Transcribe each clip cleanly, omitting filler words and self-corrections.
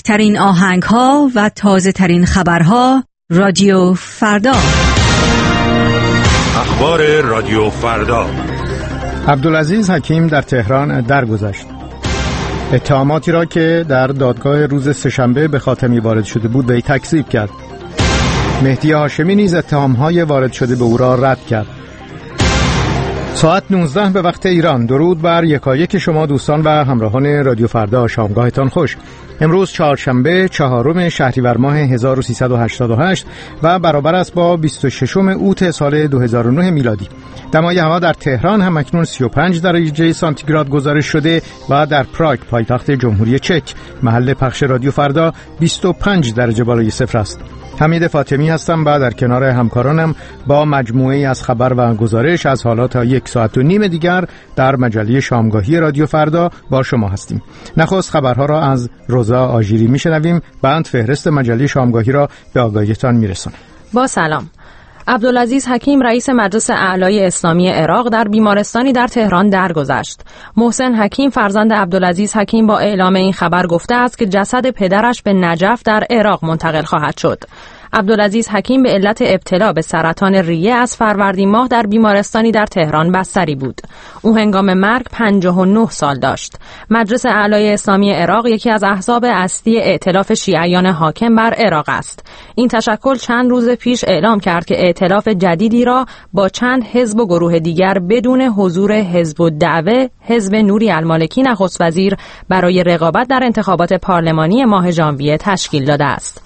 بهترین آهنگ‌ها و تازه‌ترین خبرها رادیو فردا. اخبار رادیو فردا. عبدالعزیز حکیم در تهران درگذشت. اتهاماتی را که در دادگاه روز سه‌شنبه به خاتمی وارد شده بود به ای تکذیب کرد. مهدی هاشمی نیز اتهام‌های وارد شده به او را رد کرد. ساعت 19 به وقت ایران. درود بر یکایک شما دوستان و همراهان رادیو فردا، شامگاهتان خوش. امروز چهارشنبه 4 شهریور ماه 1388 و برابر است با 26 اوت سال 2009 میلادی. دمای هوا در تهران هم اکنون 35 درجه سانتیگراد گزارش شده و در پراگ پایتخت جمهوری چک محل پخش رادیو فردا 25 درجه بالای صفر است. حمید فاطمی هستم و در کنار همکارانم با مجموعه‌ای از خبر و گزارش از حالا تا 1 ساعت و نیم دیگر در مجله شامگاهی رادیو فردا با شما هستیم. نخست خبرها را از روزا آژیری میشنویم، بعد فهرست مجله شامگاهی را به آگاهیتان میرسانم. با سلام. عبدالعزیز حکیم رئیس مجلس اعلای اسلامی عراق در بیمارستانی در تهران درگذشت. محسن حکیم فرزند عبدالعزیز حکیم با اعلام این خبر گفته است که جسد پدرش به نجف در عراق منتقل خواهد شد. عبدالعزیز حکیم به علت ابتلا به سرطان ریه از فروردین ماه در بیمارستانی در تهران بستری بود. او هنگام مرگ 59 سال داشت. مجلس اعلای اسلامی عراق یکی از احزاب اصلی ائتلاف شیعیان حاکم بر عراق است. این تشکل چند روز پیش اعلام کرد که ائتلاف جدیدی را با چند حزب و گروه دیگر بدون حضور حزب الدعوه، حزب نوری المالکی نخست وزیر برای رقابت در انتخابات پارلمانی ماه ژانویه تشکیل داده است.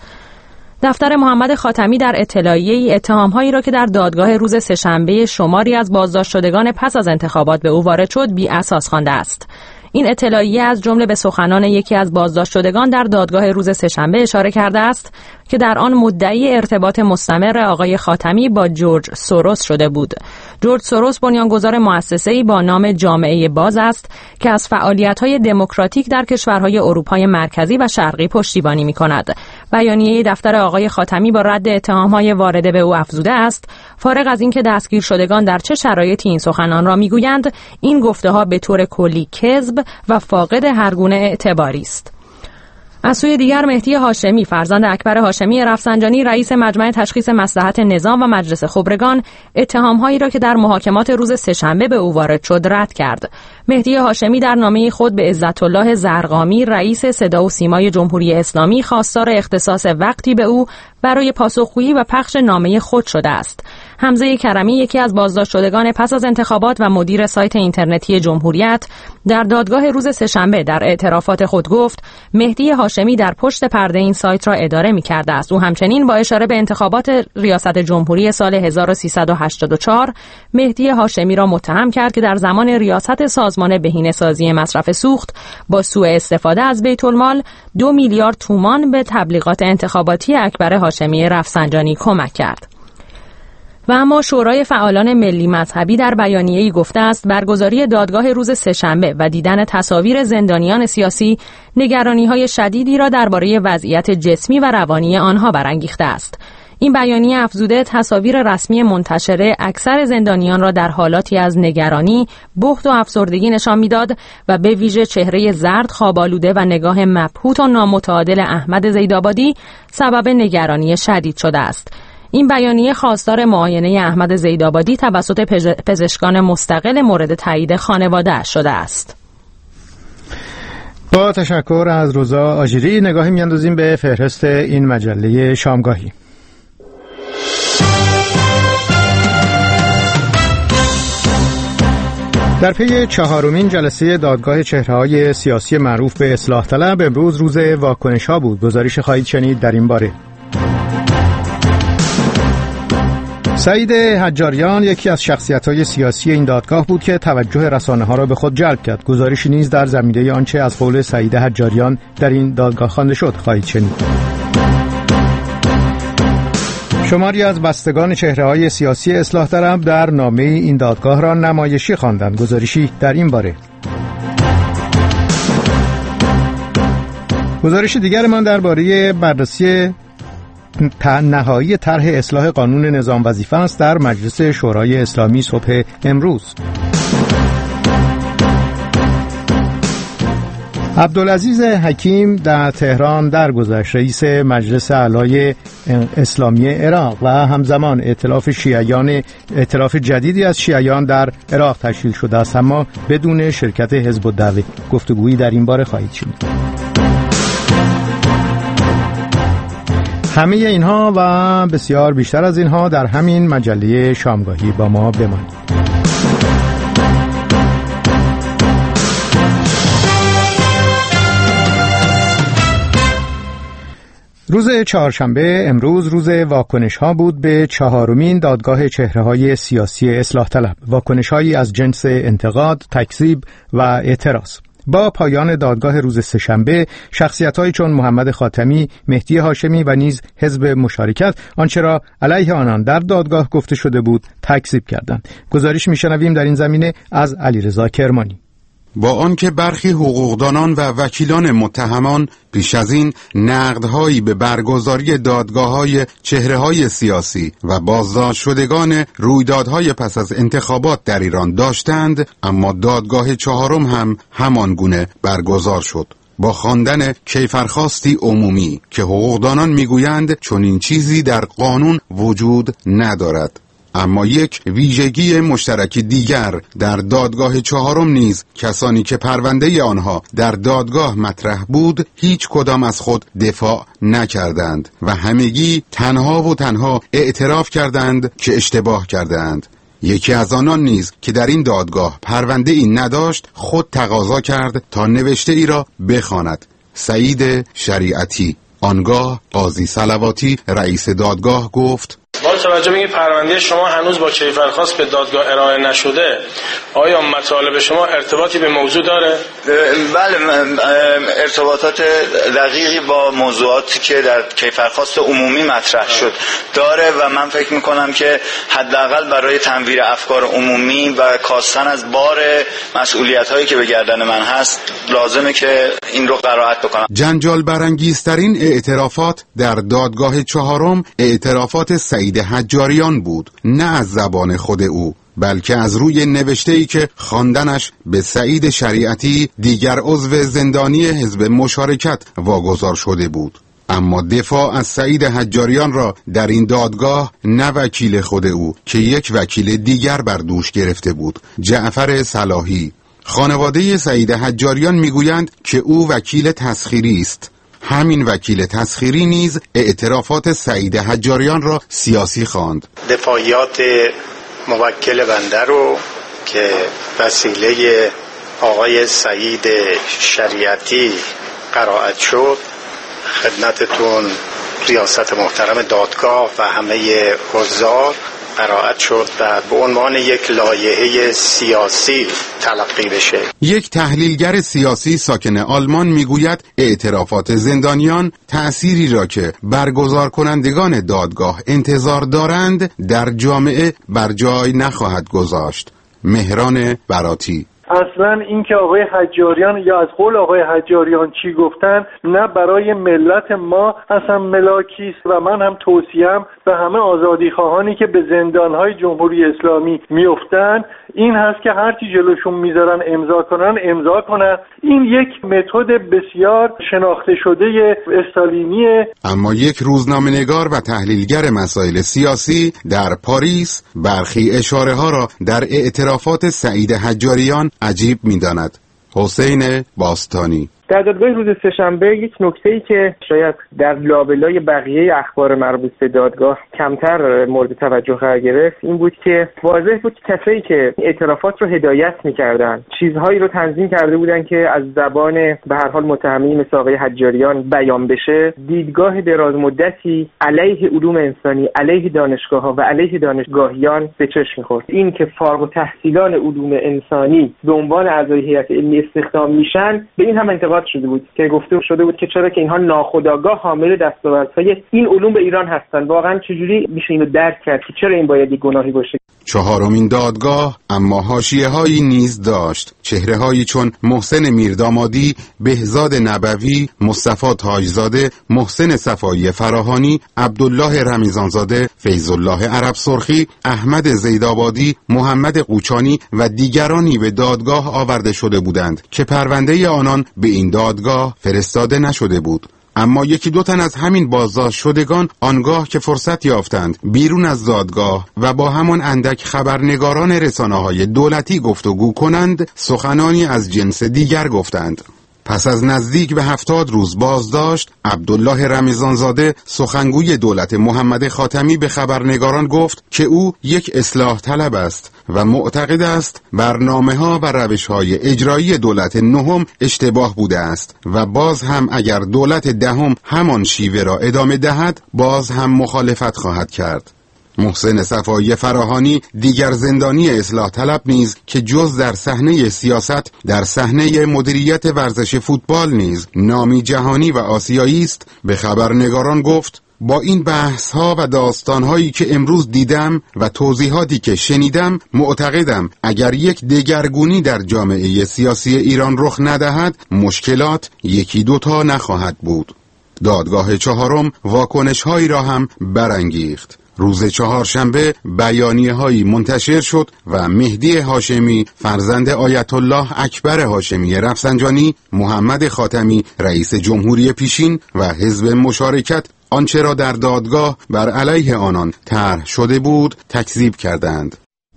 دفتر محمد خاتمی در اطلاعیه‌ای اتهام‌هایی را که در دادگاه روز سه‌شنبه شماری از بازداشت شدگان پس از انتخابات به او وارد شد بی اساس خوانده است. این اطلاعیه از جمله به سخنان یکی از بازداشت شدگان در دادگاه روز سه‌شنبه اشاره کرده است که در آن مدعی ارتباط مستمر آقای خاتمی با جورج سوروس شده بود. جورج سوروس بنیانگذار مؤسسه‌ای با نام جامعه باز است که از فعالیت‌های دموکراتیک در کشورهای اروپای مرکزی و شرقی پشتیبانی می‌کند. بیانیه دفتر آقای خاتمی با رد اتهام‌های وارده به او افزوده است: فارغ از اینکه دستگیر شدگان در چه شرایطی این سخنان را می‌گویند، این گفته‌ها به طور کلی کذب و فاقد هر گونه اعتباری است. از سوی دیگر مهدی هاشمی فرزند اکبر هاشمی رفسنجانی رئیس مجمع تشخیص مصلحت نظام و مجلس خبرگان اتهام‌هایی را که در محاکمات روز سه‌شنبه به او وارد شد رد کرد. مهدی هاشمی در نامه خود به عزت الله زرقامی رئیس صدا و سیمای جمهوری اسلامی خواستار اختصاص وقتی به او برای پاسخگویی و پخش نامه خود شده است. حمزه کرمی یکی از بازداشت شدگان پس از انتخابات و مدیر سایت اینترنتی جمهوریت در دادگاه روز سه‌شنبه در اعترافات خود گفت مهدی هاشمی در پشت پرده این سایت را اداره می‌کرده است. او همچنین با اشاره به انتخابات ریاست جمهوری سال 1384 مهدی هاشمی را متهم کرد که در زمان ریاست سازمان بهینه‌سازی مصرف سوخت با سوء استفاده از بیت المال 2 میلیارد تومان به تبلیغات انتخاباتی اکبر هاشمی رفسنجانی کمک کرد. و اما شورای فعالان ملی مذهبی در بیانیه‌ای گفته است برگزاری دادگاه روز سه‌شنبه و دیدن تصاویر زندانیان سیاسی نگرانی‌های شدیدی را درباره وضعیت جسمی و روانی آنها برانگیخته است. این بیانیه افزوده تصاویر رسمی منتشره اکثر زندانیان را در حالاتی از نگرانی، بهت و افسردگی نشان می‌داد و به ویژه چهره زرد خواب‌آلوده و نگاه مبهوت و نامتعادل احمد زیدآبادی سبب نگرانی شدید شده است. این بیانیه خواستار معاینه احمد زیدآبادی توسط پزشکان مستقل مورد تایید خانواده شده است. با تشکر از روزا آژیری نگاهی میاندازیم به فهرست این مجله شامگاهی. در پی 4مین جلسه دادگاه چهره‌های سیاسی معروف به اصلاح طلب امروز روز واکنش‌ها بود. گزارش خواهید شنید در این باره. سعید حجاریان یکی از شخصیت‌های سیاسی این دادگاه بود که توجه رسانه‌ها را به خود جلب کرد. گزارشی نیز در زمینه آنچه از قول سعید حجاریان در این دادگاه خوانده شد خواهید شنید. شماری از بستگان چهره‌های سیاسی اصلاح طلب در نامه این دادگاه را نمایشی خواندند. گزارشی در این باره. گزارش دیگر من درباره بررسی نهایی طرح اصلاح قانون نظام وظیفه است در مجلس شورای اسلامی صبح امروز. عبدالعزیز حکیم در تهران درگذشت. رئیس مجلس اعلای اسلامی عراق و همزمان ائتلاف جدیدی از شیعیان در عراق تشکیل شده است، اما بدون شرکت حزب الدعوه. گفتگویی در این باره خواهید شنید. همه اینها و بسیار بیشتر از اینها در همین مجله شامگاهی. با ما بمانید. روز چهارشنبه امروز روز واکنش ها بود به 4مین دادگاه چهره‌های سیاسی اصلاح طلب. واکنش هایی از جنس انتقاد، تکذیب و اعتراض. با پایان دادگاه روز سه‌شنبه، شخصیت‌هایی چون محمد خاتمی، مهدی هاشمی و نیز حزب مشارکت آنچه را علیه آنان در دادگاه گفته شده بود تکذیب کردند. گزارش می‌شنویم در این زمینه از علیرضا کرمانی. با آنکه برخی حقوقدانان و وکیلان متهمان پیش از این نقدهایی به برگزاری دادگاه‌های چهره‌های سیاسی و بازداشت شدگان رویدادهای پس از انتخابات در ایران داشتند، اما دادگاه چهارم هم همان گونه برگزار شد، با خواندن کیفرخواستی عمومی که حقوقدانان میگویند چنین چیزی در قانون وجود ندارد. اما یک ویژگی مشترک دیگر در دادگاه چهارم نیز کسانی که پرونده آنها در دادگاه مطرح بود هیچ کدام از خود دفاع نکردند و همگی تنها و تنها اعتراف کردند که اشتباه کردند. یکی از آنان نیز که در این دادگاه پرونده ای نداشت خود تقاضا کرد تا نوشته ای را بخواند. سعید شریعتی. آنگاه قاضی صلواتی رئیس دادگاه گفت: با توجه به اینکه پرونده شما هنوز با کیفرخواست به دادگاه ارائه نشده، آیا مطالب شما ارتباطی به موضوع داره؟ بله، ارتباطات دقیقی با موضوعاتی که در کیفرخواست عمومی مطرح شد داره و من فکر میکنم که حداقل برای تنویر افکار عمومی و کاستن از بار مسئولیت هایی که به گردن من هست لازمه که این رو قرائت بکنم. جنجال برانگیزترین اعترافات در دادگاه چهارم اعترافات سعید حجاریان بود، نه از زبان خود او بلکه از روی نوشته‌ای که خواندنش به سعید شریعتی، دیگر عضو زندانی حزب مشارکت، واگذار شده بود. اما دفاع از سعید حجاریان را در این دادگاه نه وکیل خود او که یک وکیل دیگر بر دوش گرفته بود، جعفر صلاحی. خانواده سعید حجاریان میگویند که او وکیل تسخیری است. همین وکیل تسخیری نیز اعترافات سعید حجاریان را سیاسی خواند. دفاعیات موکل بنده رو که وسیله آقای سعید شریعتی قرائت شد خدمتتون ریاست محترم دادگاه و همه حضار قرائت شد و به عنوان یک لایحه سیاسی تلقی بشه. یک تحلیلگر سیاسی ساکن آلمان میگوید اعترافات زندانیان تأثیری را که برگزار کنندگان دادگاه انتظار دارند در جامعه بر جای نخواهد گذاشت. مهران براتی. اصلا این که آقای حجاریان یا از قول آقای حجاریان چی گفتن نه برای ملت ما اصلا ملاکی است و من هم توصیم به همه آزادی خواهانی که به زندانهای جمهوری اسلامی میافتن این هست که هرچی جلوشون میذارن امضا کنن. این یک متد بسیار شناخته شده استالینیه. اما یک روزنامه‌نگار و تحلیلگر مسائل سیاسی در پاریس برخی اشاره ها را در اعترافات سعید حجاریان عجیب می‌داند. حسین باستانی. در دادگاه روز سه‌شنبه یک نکته‌ای که شاید در لابلای بقیه اخبار مربوط به دادگاه کمتر مورد توجه قرار گرفت این بود که واضح بود کسایی که اعترافات رو هدایت می‌کردن چیزهایی رو تنظیم کرده بودن که از زبان به هر حال متهمین مثل آقای حجاریان بیان بشه. دیدگاه دراز مدتی علیه علوم انسانی، علیه دانشگاه‌ها و علیه دانشگاهیان به چشم می‌خورد. این که فارغ التحصیلان علوم انسانی به عنوان اعضای هیئت علمی استخدام میشن به این هم انتقاد شده بود که گفته شده بود که چرا که اینها ناخودآگاه حامل دستاوردهای این علوم به ایران هستند. واقعا چجوری میشه اینو درک کرد که چرا این باید گناهی باشه؟ چهارمین دادگاه اما حاشیه‌هایی نیز داشت. چهره‌هایی چون محسن میردامادی، بهزاد نبوی، مصطفی تاجزاده، محسن صفایی فراهانی، عبدالله رمیزانزاده، فیض‌الله عرب سرخی، احمد زیدآبادی، محمد قوچانی و دیگرانی به دادگاه آورده شده بودند که پرونده آنان به این دادگاه فرستاده نشده بود. اما یکی دو تن از همین بازداشت شدگان آنگاه که فرصت یافتند بیرون از دادگاه و با همان اندک خبرنگاران رسانه‌های دولتی گفتگو کنند، سخنانی از جنس دیگر گفتند. پس از نزدیک به 70 روز بازداشت، عبدالله رمضانزاده سخنگوی دولت محمد خاتمی به خبرنگاران گفت که او یک اصلاح طلب است و معتقد است برنامه‌ها و روش‌های اجرایی دولت نهم اشتباه بوده است و باز هم اگر دولت دهم همان شیوه را ادامه دهد باز هم مخالفت خواهد کرد. محسن صفایی فراهانی دیگر زندانی اصلاح طلب نیز که جز در صحنه سیاست در صحنه مدیریت ورزش فوتبال نیز نامی جهانی و آسیایی است، به خبرنگاران گفت با این بحث‌ها و داستان‌هایی که امروز دیدم و توضیحاتی که شنیدم معتقدم اگر یک دگرگونی در جامعه سیاسی ایران رخ ندهد مشکلات یکی دوتا نخواهد بود. دادگاه چهارم واکنش‌هایی را هم برانگیخت. روز چهارشنبه بیانیه‌هایی منتشر شد و مهدی هاشمی فرزند آیت الله اکبر هاشمی رفسنجانی، محمد خاتمی رئیس جمهوری پیشین و حزب مشارکت آنچه را در دادگاه بر علیه آنان طرح شده بود تکذیب کردند.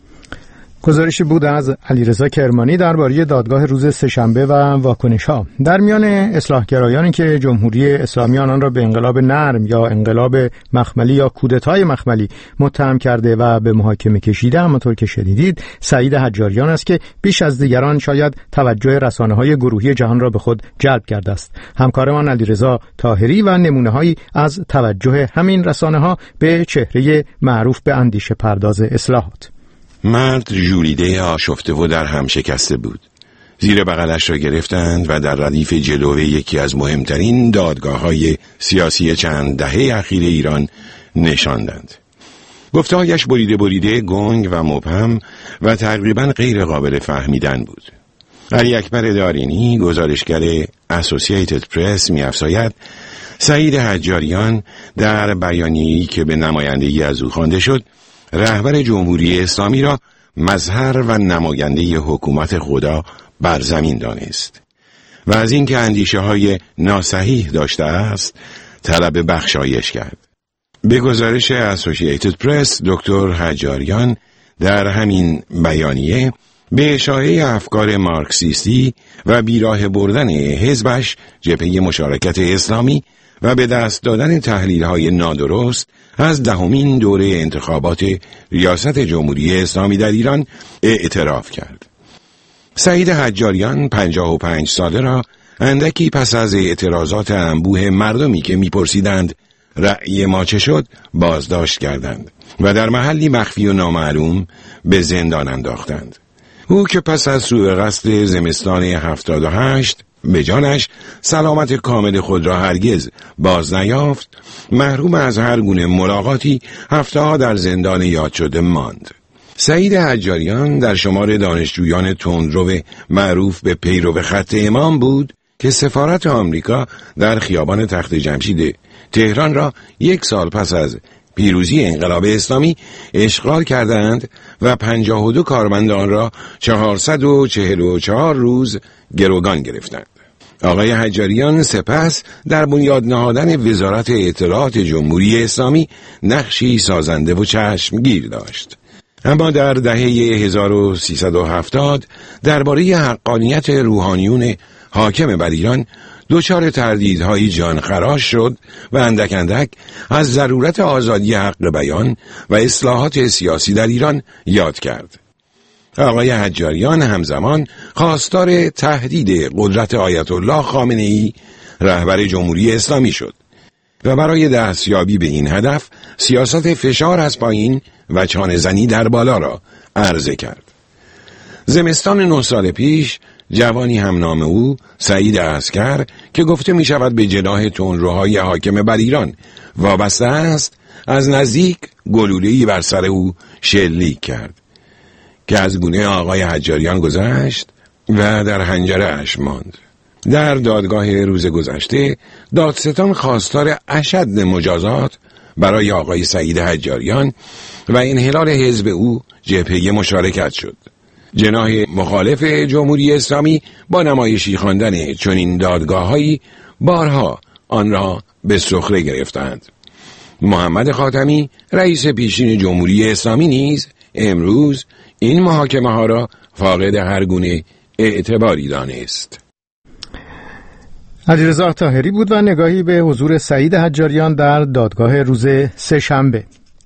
گزارشی بود از علیرضا کرمانی درباره دادگاه روز سه‌شنبه و واکنش‌ها. در میان اصلاحگرایانی که جمهوری اسلامی آنان را به انقلاب نرم یا انقلاب مخملی یا کودتای مخملی متهم کرده و به محاکمه کشیده، همانطور که شنیدید سعید حجاریان است که بیش از دیگران شاید توجه رسانه‌های گروهی جهان را به خود جلب کرده است. همکارمان علیرضا طاهری و نمونه‌هایی از توجه همین رسانه‌ها به چهره معروف به اندیشه پرداز اصلاحات. مرد ژولیده آشفته و در هم شکسته بود. زیر بغلش را گرفتند و در ردیف جلوی یکی از مهمترین دادگاه‌های سیاسی چند دهه اخیر ایران نشاندند. گفته‌هایش بریده گنگ و مبهم و تقریباً غیر قابل فهمیدن بود. علی اکبر دارینی، گزارشگر اسوسییتد پرس، می‌افزاید سعید حجاریان در بیانیه‌ای که به نمایندگی از او خوانده شد، رهبر جمهوری اسلامی را مظهر و نماینده حکومت خدا بر زمین دانست و از اینکه اندیشه‌های ناصحیح داشته است طلب بخشایش کرد. به گزارش اسوسییتد پرس، دکتر حجاریان در همین بیانیه به اشاعه افکار مارکسیستی و بیراه بردن حزبش جبهه مشارکت اسلامی و به دست دادن تحلیل‌های نادرست از 10مین دوره انتخابات ریاست جمهوری اسلامی در ایران اعتراف کرد. سعید حجاریان 55 ساله را اندکی پس از اعتراضات انبوه مردمی که می‌پرسیدند رأی ما چه شد بازداشت کردند و در محلی مخفی و نامعلوم به زندان انداختند. او که پس از سوء قصد زمستان 78 به جانش سلامت کامل خود را هرگز باز نیافت، محروم از هر گونه ملاقاتی هفته‌ها در زندان یاد شده ماند. سعید حجاریان در شمار دانشجویان تندرو معروف به پیرو خط امام بود که سفارت آمریکا در خیابان تخت جمشید تهران را 1 سال پس از پیروزی انقلاب اسلامی اشغال کردند و 52 کارمند آن را 444 روز گروگان گرفتند. آقای حجاریان سپس در بنیاد نهادن وزارت اطلاعات جمهوری اسلامی نقشی سازنده و چشمگیر داشت. اما در دهه 1370 درباره حقانیت روحانیون حاکم بر ایران دچار تردیدهای جانخراش شد و اندک اندک از ضرورت آزادی حق بیان و اصلاحات سیاسی در ایران یاد کرد. آقای حجاریان همزمان خواستار تهدید قدرت آیت الله خامنه‌ای رهبر جمهوری اسلامی شد و برای دستیابی به این هدف سیاست فشار از پایین و چانه زنی در بالا را عرضه کرد. زمستان 9 سال پیش جوانی هم نام او سعید عسکر که گفته می شود به جناح تندروهای حاکم بر ایران وابسته است، از نزدیک گلوله‌ای بر سر او شلیک کرد که از گونه آقای حجاریان گذشت و در حنجره اش ماند. در دادگاه روز گذشته دادستان خواستار اشد مجازات برای آقای سعید حجاریان و انحلال حزب او جبهه مشارکت شد. جناح مخالف جمهوری اسلامی با نمایشی خواندن چنین دادگاه‌هایی بارها آن را به سخره گرفتند. محمد خاتمی رئیس پیشین جمهوری اسلامی نیز امروز این محاکمه ها را فاقد هر گونه اعتباری دانست. علیرضا طاهری بود و نگاهی به حضور سعید حجاریان در دادگاه روز سه‌شنبه.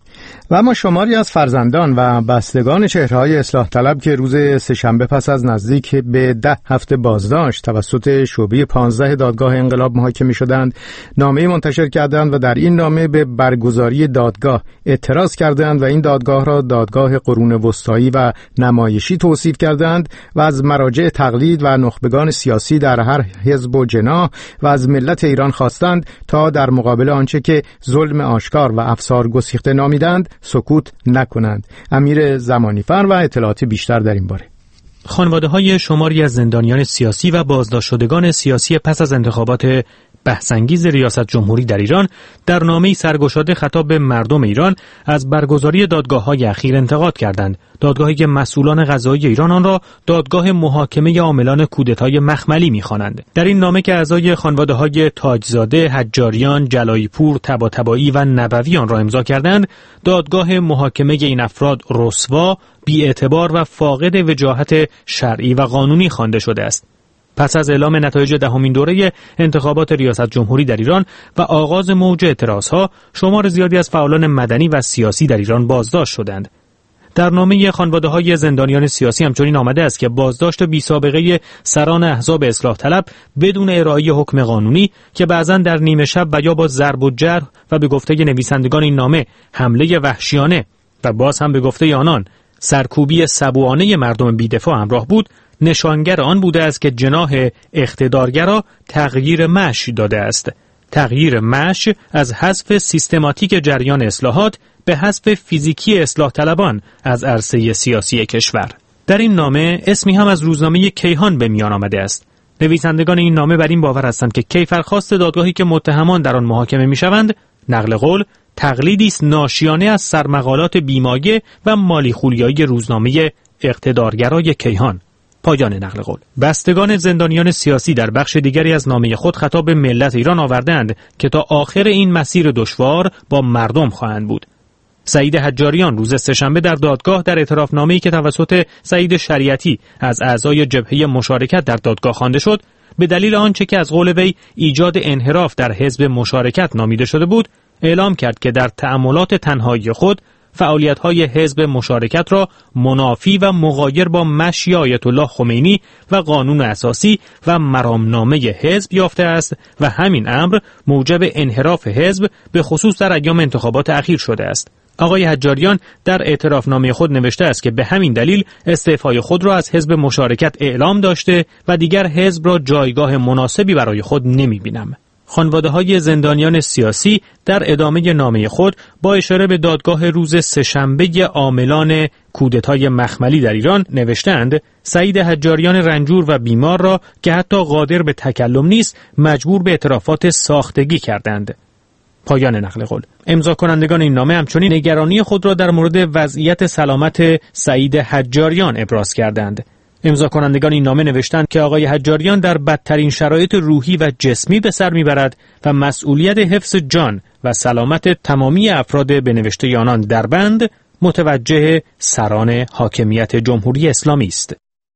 و اما شماری از فرزندان و بستگان چهره‌های اصلاح طلب که روز سه‌شنبه پس از نزدیک به 10 هفته بازداشت توسط شعبه 15 دادگاه انقلاب محاکمه شدند، نامه منتشر کردند و در این نامه به برگزاری دادگاه اعتراض کردند و این دادگاه را دادگاه قرون وسطایی و نمایشی توصیف کردند و از مراجع تقلید و نخبگان سیاسی در هر حزب و جناح و از ملت ایران خواستند تا در مقابل آنچه که ظلم آشکار و افسار گسیخته نامیدند سکوت نکنند. امیر زمانیفر و اطلاعات بیشتر در این باره. خانواده‌های شماری از زندانیان سیاسی و بازداشت شدگان سیاسی پس از انتخابات بحث‌انگیز ریاست جمهوری در ایران در نامه‌ای سرگشاده خطاب به مردم ایران از برگزاری دادگاه‌های اخیر انتقاد کردند. دادگاهی که مسئولان قضایی ایران آن را دادگاه محاکمه عاملان کودتای مخملی می‌خوانند. در این نامه که اعضای خانواده‌های تاجزاده، حجاریان، جلایی‌پور، طباطبایی و نبوی آن را امضا کردند، دادگاه محاکمه این افراد رسوا، بی‌اعتبار و فاقد وجاهت شرعی و قانونی خوانده شده است. پس از اعلام نتایج دهمین دوره انتخابات ریاست جمهوری در ایران و آغاز موج اعتراضها، شمار زیادی از فعالان مدنی و سیاسی در ایران بازداشت شدند. در نامه خانواده‌های زندانیان سیاسی همچنین آمده است که بازداشت بی‌سابقه سران احزاب اصلاح طلب بدون ارائه حکم قانونی که بعضاً در نیمه شب و یا با ضرب و جرح و به گفته نویسندگان این نامه حمله وحشیانه و باز هم به گفته آنان سرکوبی سبوانه مردم بی‌دفاع همراه بود، نشانگر آن بوده است که جناح اقتدارگرا تغییر مشی داده است. تغییر مش از حذف سیستماتیک جریان اصلاحات به حذف فیزیکی اصلاح طلبان از عرصه سیاسی کشور. در این نامه اسمی هم از روزنامه کیهان به میان آمده است. نویسندگان این نامه بر این باور هستند که کیفرخواست دادگاهی که متهمان در آن محاکمه می‌شوند، نقل قول، تقلیدی است ناشیانه از سرمقالات بیمایه و مالی خولیایی روزنامه اقتدارگرای کیهان. پایان نقل قول. بستگان زندانیان سیاسی در بخش دیگری از نامه خود خطاب به ملت ایران آوردند که تا آخر این مسیر دشوار با مردم خواهند بود. سعید حجاریان روز سه‌شنبه در دادگاه در اعترافنامه‌ای که توسط سعید شریعتی از اعضای جبهه مشارکت در دادگاه خوانده شد، به دلیل آنچه که از قول وی ایجاد انحراف در حزب مشارکت نامیده شده بود، اعلام کرد که در تأملات تنهایی خود فعالیت‌های حزب مشارکت را منافی و مغایر با مشی آیت الله خمینی و قانون اساسی و مرامنامه حزب یافته است و همین امر موجب انحراف حزب به خصوص در ایام انتخابات اخیر شده است. آقای حجاریان در اعترافنامه خود نوشته است که به همین دلیل استعفای خود را از حزب مشارکت اعلام داشته و دیگر حزب را جایگاه مناسبی برای خود نمی‌بینم. خانواده‌های زندانیان سیاسی در ادامه نامه خود با اشاره به دادگاه روز سه‌شنبه عاملان کودتای مخملی در ایران نوشتند سعید حجاریان رنجور و بیمار را که حتی قادر به تکلم نیست مجبور به اعترافات ساختگی کردند. پایان نقل قول. امضا کنندگان این نامه همچنین نگرانی خود را در مورد وضعیت سلامت سعید حجاریان ابراز کردند. امضا کنندگان این نامه نوشتند که آقای حجاریان در بدترین شرایط روحی و جسمی به سر میبرد و مسئولیت حفظ جان و سلامت تمامی افراد به نوشته آنان در بند متوجه سران حاکمیت جمهوری اسلامی است.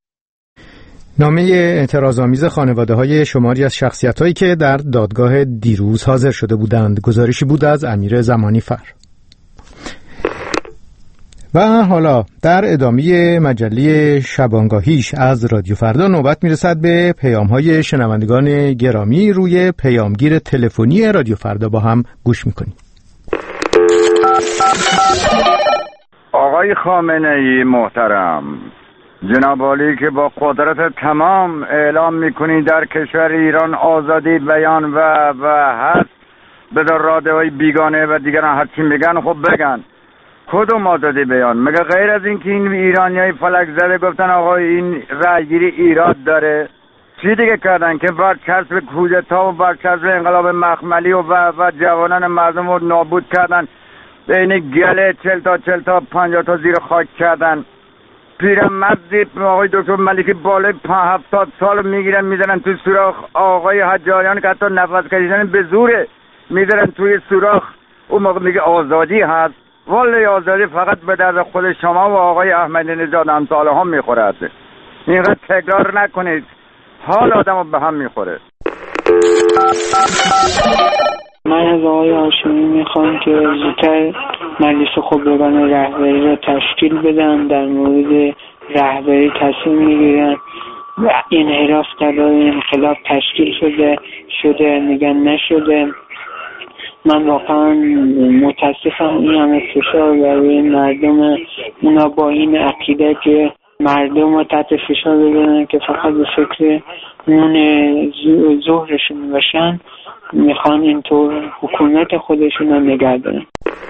نامه اعتراض‌آمیز خانواده‌های شماری از شخصیت‌هایی که در دادگاه دیروز حاضر شده بودند. گزارشی بود از امیر زمانیفر. و حالا در ادامه مجله شبانگاهیش از رادیو فردا نوبت میرسد به پیام‌های شنوندگان گرامی. روی پیامگیر تلفنی رادیو فردا با هم گوش میکنیم. آقای خامنه‌ای محترم، جناب عالی که با قدرت تمام اعلام میکنید در کشور ایران آزادی بیان و هست به در رادیوهای بیگانه و دیگران هر چی میگن خب بگن. کدوم آزادی بیان؟ مگه غیر از این که این ایرانیای فلک زده گفتن آقا این رأیگیری ایراد داره، چی دیگه کردن که برچسب کودتا و برچسب انقلاب مخملی و جوانان مردم رو نابود کردن، بین گله 40 تا 50 تا زیر خاک کردن، پیرمردی آقای دکتر ملکی بالای 70 سال میگیرن میزنن توی سوراخ آقای حجاریان که حتی نفس کشیدن به زوره میذارن توی سوراخ. اون موقع میگه آزادی هست. والا آزادی فقط به درد خود شما و آقای احمدی نژاد امثال هم میخوره. اینقدر تکرار نکنید، حال آدمو به هم میخوره. من از آقای هاشمی میخوام که زودتر مجلس خبرگان رهبری را تشکیل بدن، در مورد رهبری تصمیم میگیرن. انحراف در راه انقلاب تشکیل شده میگن نشده. من واقعا متاسفم این همه فشار برای مردم، اونا با این عقیده که مردم رو تحت فشار ببینن که فقط به فکر نون ظهرشون باشن، میخوان اینطور حکومت خودشون رو نگه دارن.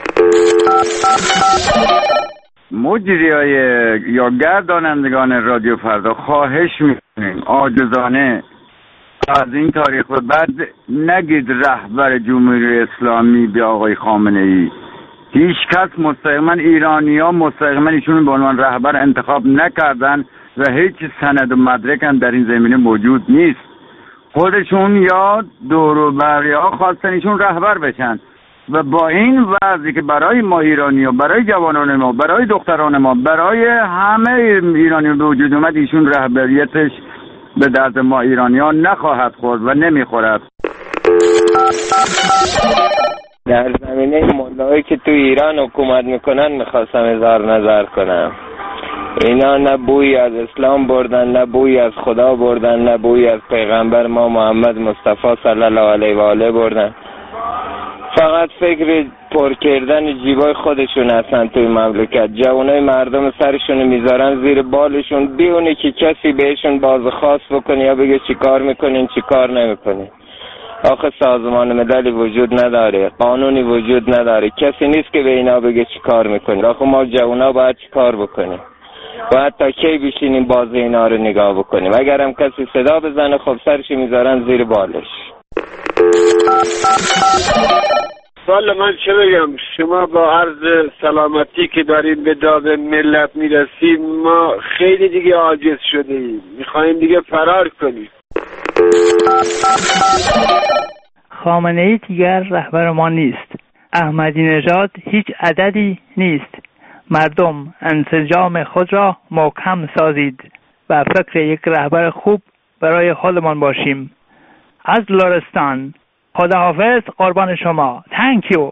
مجریای یا گردانندگان رادیو فردا خواهش میکنیم عاجزانه از این تاریخ و بعد نگید رهبر جمهوری اسلامی به آقای خامنه ای. هیچ کس مستقیما ایرانی‌ها مستقیما ایشون به عنوان رهبر انتخاب نکردن و هیچ سند و مدرک هم در این زمینه موجود نیست. خودشون یا دور و بری‌ها خواستن ایشون رهبر بشن و با این وضعی که برای ما ایرانی‌ها، برای جوانان ما، برای دختران ما، برای همه ایرانیان به وجود اومد، ایشون رهبریتش به درد ما ایرانی‌ها نخواهد خورد و نمیخورد. در زمینه ملایی که تو ایران حکومت میکنن میخواستم اظهار نظر کنم. اینا نه بویی از اسلام بردن، نه بویی از خدا بردن، نه بویی از پیغمبر ما محمد مصطفی صلی الله علیه و آله بردن. فقط فکر پر کردن جیبای خودشون هستن توی مملکت. جوانای مردم سرشون میذارن زیر بالشون بیونه که کسی بهشون بازخواست بکنه یا بگه چی کار میکنین چی کار نمیکنین. آخه سازمان مللی وجود نداره، قانونی وجود نداره، کسی نیست که به اینا بگه چی کار میکنین. آخه ما جوانا باید چی کار بکنیم؟ باید تا کی بشینیم باز اینا رو نگاه بکنیم؟ اگرم کسی صدا بزنه خب سرش میذارن زیر بالش. والا من چه بگم، شما با عرض سلامتی که داریم به داد ملت میرسیم، ما خیلی دیگه عاجز شده ایم، میخواییم دیگه فرار کنیم. خامنه ای دیگر رهبر ما نیست. احمدی نژاد هیچ عددی نیست. مردم انسجام خود را محکم سازید و فکر یک رهبر خوب برای خودمان باشیم. از لرستان، خداحافظ، قربان شما. Thank you.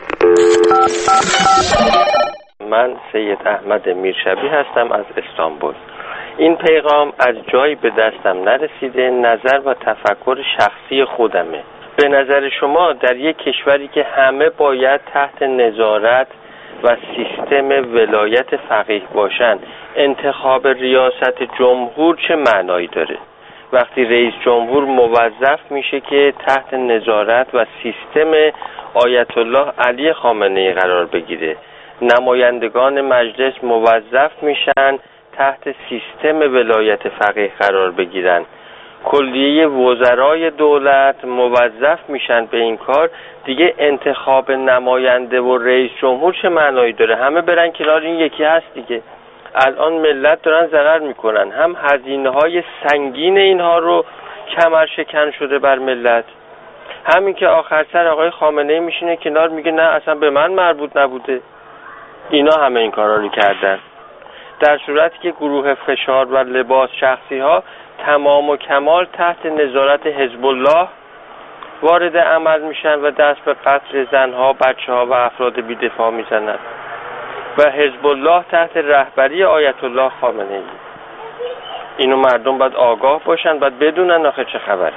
من سید احمد میرشبی هستم از استانبول. این پیغام از جایی به دستم نرسیده، نظر و تفکر شخصی خودمه. به نظر شما در یک کشوری که همه باید تحت نظارت و سیستم ولایت فقیه باشن، انتخاب ریاست جمهور چه معنایی داره؟ وقتی رئیس جمهور موظف میشه که تحت نظارت و سیستم آیت الله علی خامنه ای قرار بگیره، نمایندگان مجلس موظف میشن تحت سیستم ولایت فقیه قرار بگیرن، کلیه وزرای دولت موظف میشن به این کار، دیگه انتخاب نماینده و رئیس جمهور چه معنایی داره؟ همه برن کنار، این یکی هست دیگه. الان ملت دارن ضرر میکنن، هم هزینه های سنگین اینها رو کمر شکن شده بر ملت، همین که آخر سر آقای خامنه ای میشینه کنار میگه نه اصلا به من مربوط نبوده. اینا همه این کارا رو کردن، در صورتی که گروه فشار و لباس شخصی ها تمام و کمال تحت نظارت حزب الله وارد عمل میشن و دست به قتل زنها، بچه‌ها و افراد بی‌دفاع میزنن و حزب الله تحت رهبری آیت الله خامنه ای. اینو مردم باید آگاه باشن، باید بدونن آخه چه خبره.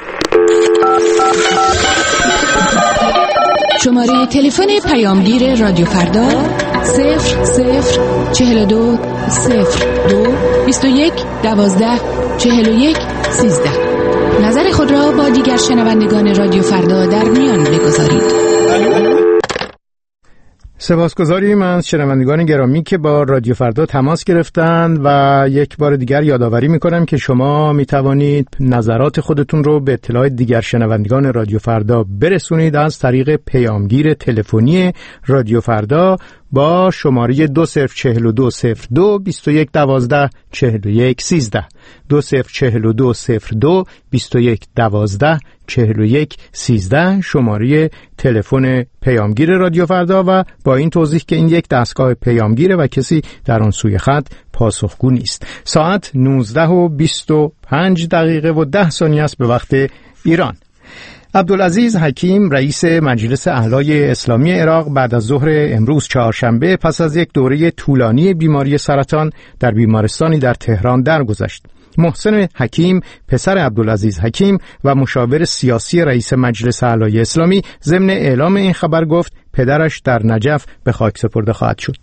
شماره تلفن پیامگیر رادیو فردا 0042 02 21 12 41 13. نظر خود را با دیگر شنوندگان رادیو فردا در میان بگذارید. سپاسگزاریم از شنوندگان گرامی که با رادیو فردا تماس گرفتند و یک بار دیگر یادآوری میکنم که شما میتوانید نظرات خودتون رو به اطلاع دیگر شنوندگان رادیو فردا برسونید از طریق پیامگیر تلفنی رادیو فردا با شماره 204202 21 12 41 13 204202 21 12 41 13 شماره تلفن پیامگیر رادیو فردا و با این توضیح که این یک دستگاه پیامگیره و کسی در آن سوی خط پاسخگو نیست. ساعت 19:25 و 10 ثانیه است به وقت ایران. عبدالعزیز حکیم رئیس مجلس اعلای اسلامی عراق بعد از ظهر امروز چهارشنبه پس از یک دوره طولانی بیماری سرطان در بیمارستانی در تهران درگذشت. محسن حکیم پسر عبدالعزیز حکیم و مشاور سیاسی رئیس مجلس اعلای اسلامی ضمن اعلام این خبر گفت پدرش در نجف به خاک سپرده خواهد شد.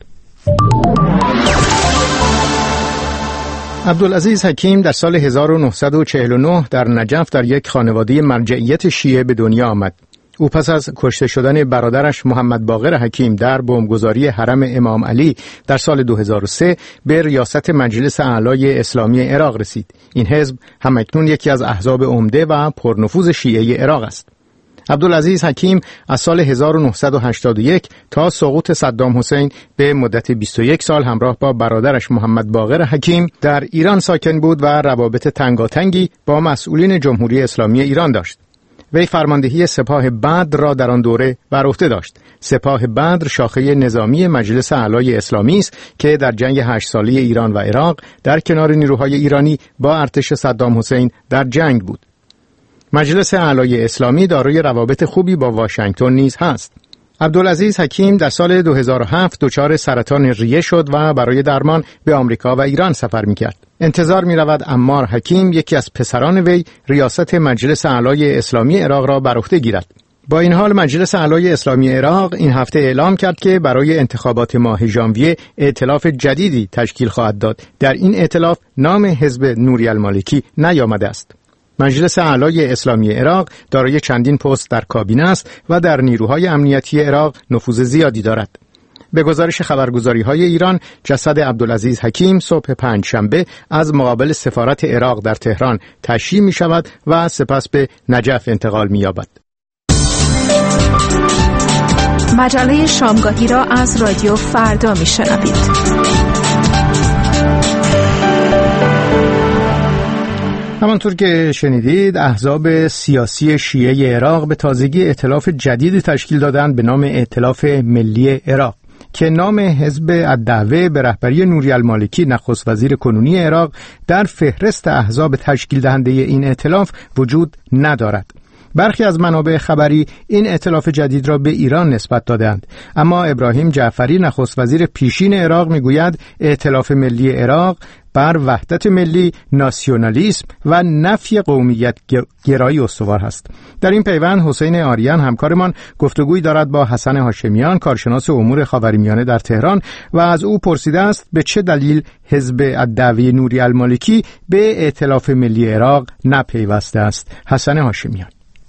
عبدالعزیز حکیم در سال 1949 در نجف در یک خانواده مرجعیت شیعه به دنیا آمد. او پس از کشته شدن برادرش محمد باقر حکیم در بمبگذاری حرم امام علی در سال 2003 به ریاست مجلس اعلای اسلامی عراق رسید. این حزب همکنون یکی از احزاب عمده و پرنفوذ شیعه عراق است. عبدالعزیز حکیم از سال 1981 تا سقوط صدام حسین به مدت 21 سال همراه با برادرش محمد باقر حکیم در ایران ساکن بود و روابط تنگاتنگی با مسئولین جمهوری اسلامی ایران داشت. وی فرماندهی سپاه بدر را در آن دوره بر عهده داشت. سپاه بدر شاخه نظامی مجلس اعلای اسلامی است که در جنگ 8 ساله ایران و عراق در کنار نیروهای ایرانی با ارتش صدام حسین در جنگ بود. مجلس اعلای اسلامی دارای روابط خوبی با واشنگتن نیز هست. عبدالعزیز حکیم در سال 2007 دچار سرطان ریه شد و برای درمان به آمریکا و ایران سفر می‌کرد. انتظار می‌رود عمار حکیم یکی از پسران وی ریاست مجلس اعلای اسلامی عراق را بر عهده گیرد. با این حال مجلس اعلای اسلامی عراق این هفته اعلام کرد که برای انتخابات ماه ژانویه ائتلاف جدیدی تشکیل خواهد داد. در این ائتلاف نام حزب نوری المالکی نیامده است. مجلس اعلای اسلامی عراق دارای چندین پست در کابینه است و در نیروهای امنیتی عراق نفوذ زیادی دارد. به گزارش خبرگزاری‌های ایران، جسد عبدالعزیز حکیم صبح پنجشنبه از مقابل سفارت عراق در تهران تشییع می‌شود و سپس به نجف انتقال می‌یابد. مجله شامگاهی را از رادیو فردا می‌شنوید. همانطور که شنیدید، احزاب سیاسی شیعه عراق به تازگی ائتلاف جدیدی تشکیل دادند به نام ائتلاف ملی عراق که نام حزب الدعوه به رهبری نوری المالکی نخست وزیر کنونی عراق در فهرست احزاب تشکیل دهنده این ائتلاف وجود ندارد. برخی از منابع خبری این ائتلاف جدید را به ایران نسبت دادند، اما ابراهیم جعفری نخست وزیر پیشین عراق میگوید ائتلاف ملی عراق بر وحدت ملی، ناسیونالیسم و نفی قومیت گرایی استوار است. در این پیوند حسین آریان همکارمان گفتگویی دارد با حسن هاشمیان، کارشناس امور خاورمیانه در تهران، و از او پرسیده است به چه دلیل حزب الدعوه نوری المالکی به ائتلاف ملی عراق نپیوسته است. حسن هاشمیان: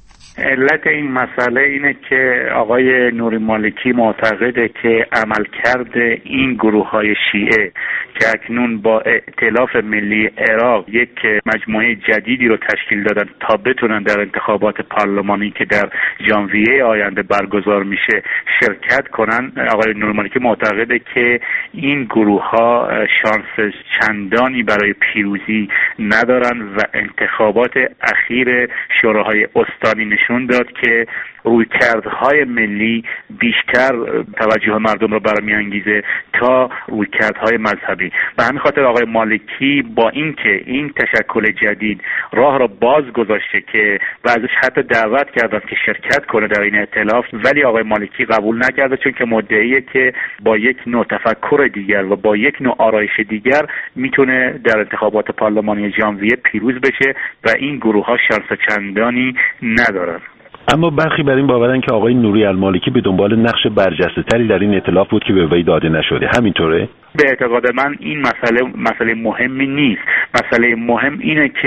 علت این مسئله اینه که آقای نوری مالکی معتقده که عملکرد این گروه‌های شیعه که اکنون با ائتلاف ملی عراق یک مجموعه جدیدی رو تشکیل دادن تا بتونن در انتخابات پارلمانی که در ژانویه آینده برگزار میشه شرکت کنن، آقای نوری مالکی معتقده که این گروه‌ها شانس چندانی برای پیروزی ندارن و انتخابات اخیر شوراهای استانی نشون داد که رویکردهای ملی بیشتر توجه مردم را برمی‌انگیزه تا رویکردهای مذهبی. به همین خاطر آقای مالکی با اینکه این تشکل جدید راه را باز گذاشته که و ازش حتی دعوت کردن که شرکت کنه در این ائتلاف، ولی آقای مالکی قبول نکرده، چون که مدعیه که با یک نوع تفکر دیگر و با یک نوع آرایش دیگر میتونه در انتخابات پارلمانی ژانویه پیروز بشه و این گروه‌ها شانس چندانی ندارن. اما برخی بر این باورن که آقای نوری المالکی به دنبال نقش برجسته‌تری در این ائتلاف بود که به وی داده نشده. همینطوره؟ به اعتقاد من این مسئله مهمی نیست. مسئله مهم اینه که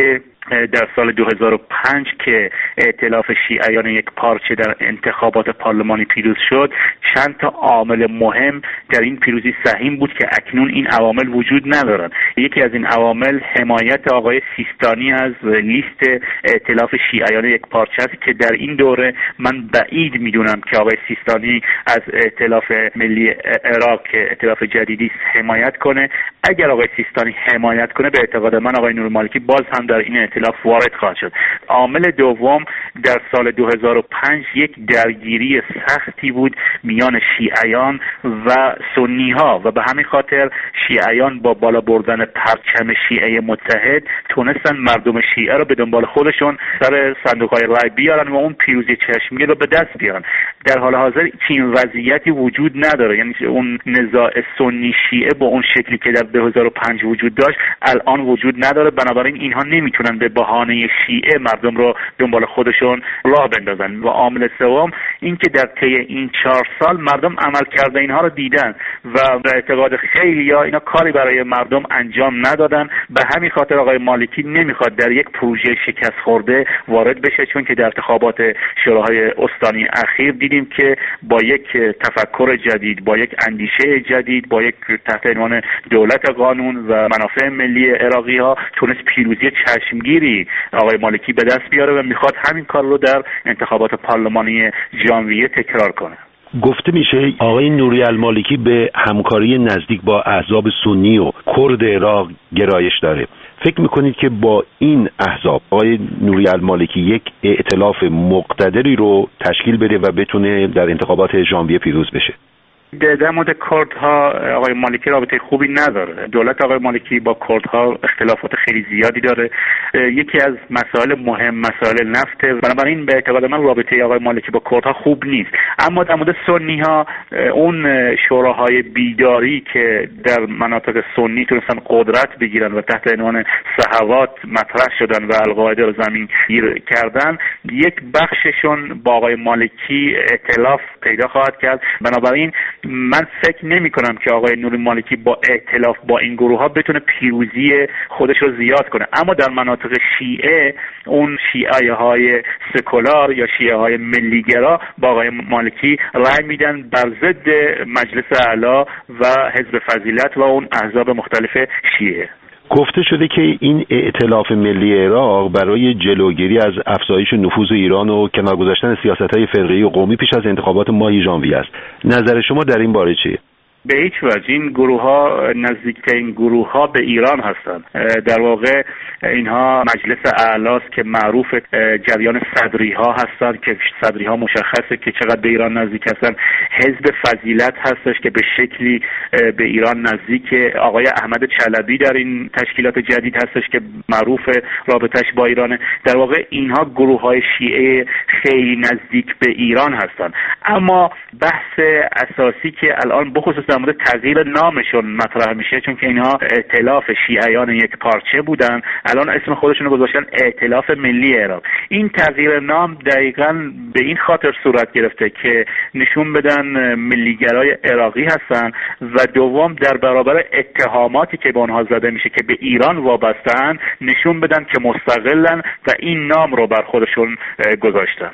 در سال 2005 که ائتلاف شیعیان یک پارچه در انتخابات پارلمانی پیروز شد، چند تا عامل مهم در این پیروزی سهیم بود که اکنون این عوامل وجود ندارند. یکی از این عوامل حمایت آقای سیستانی از لیست ائتلاف شیعیان یک پارچه است که در این دوره من بعید میدونم که آقای سیستانی از ائتلاف ملی عراق که ائتلاف جدیدی حمایت کنه. اگر آقای سیستانی حمایت کنه، به اعتقاد من آقای نوری‌مالکی باز هم در این ائتلاف وارد خواهد شد. عامل دوم، در سال 2005 یک درگیری سختی بود میان شیعیان و سنی ها و به همین خاطر شیعیان با بالا بردن پرچم شیعه متحد تونستن مردم شیعه رو به دنبال خودشون سر صندوق‌های رای بیارن و اون پیروزی چشمگیر رو به دست بیارن. در حال حاضر چنین وضعیتی وجود نداره، یعنی اون نزاع سنی شیعه با اون شکلی که در 2005 وجود داشت الان وجود نداره. بنابراین اینها نمیتونن به بهانه شیعه مردم رو دنبال خودشون راه بندازن. و عامل سوم این که در طی این 4 سال مردم عمل کرده اینها رو دیدن و به اعتقاد خیلی‌ها اینا کاری برای مردم انجام ندادن. به همین خاطر آقای مالکی نمیخواد در یک پروژه شکست خورده وارد بشه، چون که در انتخابات شوراهای استانی اخیر دیدیم که با یک تفکر جدید، با یک اندیشه جدید، با یک تحت عنوان دولت قانون و منافع ملی عراقی‌ها تونست پیروزی چشمگیری آقای مالکی به دست بیاره و میخواد همین کار رو در انتخابات پارلمانی ژانویه تکرار کنه. گفته میشه آقای نوری المالکی به همکاری نزدیک با احزاب سنی و کرد عراق گرایش داره. فکر میکنید که با این احزاب آقای نوری المالکی یک ائتلاف مقتدری رو تشکیل بده و بتونه در انتخابات ژانویه پیروز بشه؟ در مورد کردها آقای مالکی رابطه خوبی نداره. دولت آقای مالکی با کردها اختلافات خیلی زیادی داره. یکی از مسائل مهم مسائل نفته، بنابراین به اعتقاد من رابطه آقای مالکی با کردها خوب نیست. اما در مورد سنی ها، اون شوراهای بیداری که در مناطق سنی تونستن قدرت بگیرن و تحت عنوان صحوات مطرح شدن و القاعده رو زمین گیر کردن، یک بخششون با آقای مالکی ائتلاف پیدا خواهد کرد. بنابراین من فکر نمی کنم که آقای نوری مالکی با ائتلاف با این گروه ها بتونه پیروزی خودش رو زیاد کنه. اما در مناطق شیعه، اون شیعه های سکولار یا شیعه های ملیگرا با آقای مالکی رأی میدن بر ضد مجلس اعلی و حزب فضیلت و اون احزاب مختلف شیعه. گفته شده که این ائتلاف ملی عراق برای جلوگیری از افزایش نفوذ ایران و کنار گذاشتن سیاست‌های فرقه‌ای و قومی پیش از انتخابات ماه ژانویه است. نظر شما در این باره چیه؟ به هیچ وجه این گروه ها نزدیکترین گروه ها به ایران هستند. در واقع اینها مجلس اعلی است که معروف جریان صدری ها هستند که صدری ها مشخصه که چقدر به ایران نزدیک هستند. حزب فضیلت هستش که به شکلی به ایران نزدیک. آقای احمد چلبی در این تشکیلات جدید هستش که معروف رابطش با ایرانه. در واقع اینها گروه های شیعه خیلی نزدیک به ایران هستند. اما بحث اساسی که الان بخصوص در مورد تغییر نامشون مطرح میشه، چون که اینها ائتلاف شیعیان یک پارچه بودن، الان اسم خودشون رو گذاشتن ائتلاف ملی عراق. این تغییر نام دقیقاً به این خاطر صورت گرفته که نشون بدن ملیگرای عراقی هستن و دوم در برابر اتهاماتی که به اونها زده میشه که به ایران وابسته‌اند نشون بدن که مستقلن و این نام رو بر خودشون گذاشتن.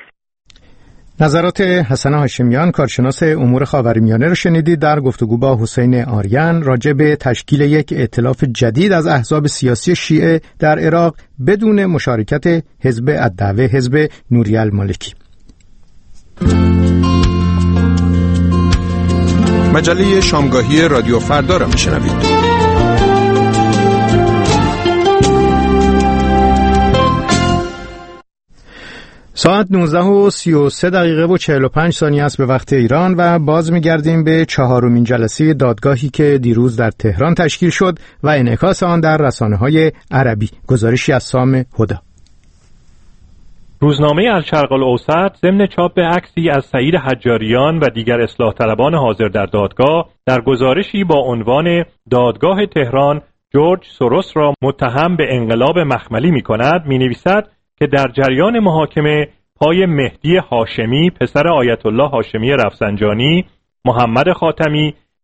نظرات حسن هاشمیان، کارشناس امور خاورمیانه رو شنیدید در گفتگو با حسین آریان راجع به تشکیل یک ائتلاف جدید از احزاب سیاسی شیعه در عراق بدون مشارکت حزب الدعوه، حزب نوری المالکی. مجله شامگاهی رادیو فردا را میشنوید. ساعت 19:33 و 45 ثانیه است به وقت ایران و باز می‌گردیم به 4مین جلسه دادگاهی که دیروز در تهران تشکیل شد و انعکاس آن در رسانه‌های عربی. گزارشی از سام هدا. روزنامه الشرق الاوسط ضمن چاپ عکسی از سعید حجاریان و دیگر اصلاح طلبان حاضر در دادگاه در گزارشی با عنوان دادگاه تهران جورج سوروس را متهم به انقلاب مخملی می‌کند می‌نویسد که در جریان محاکمه پای مهدی هاشمی پسر آیت الله هاشمی رفسنجانی، محمد خاتمی،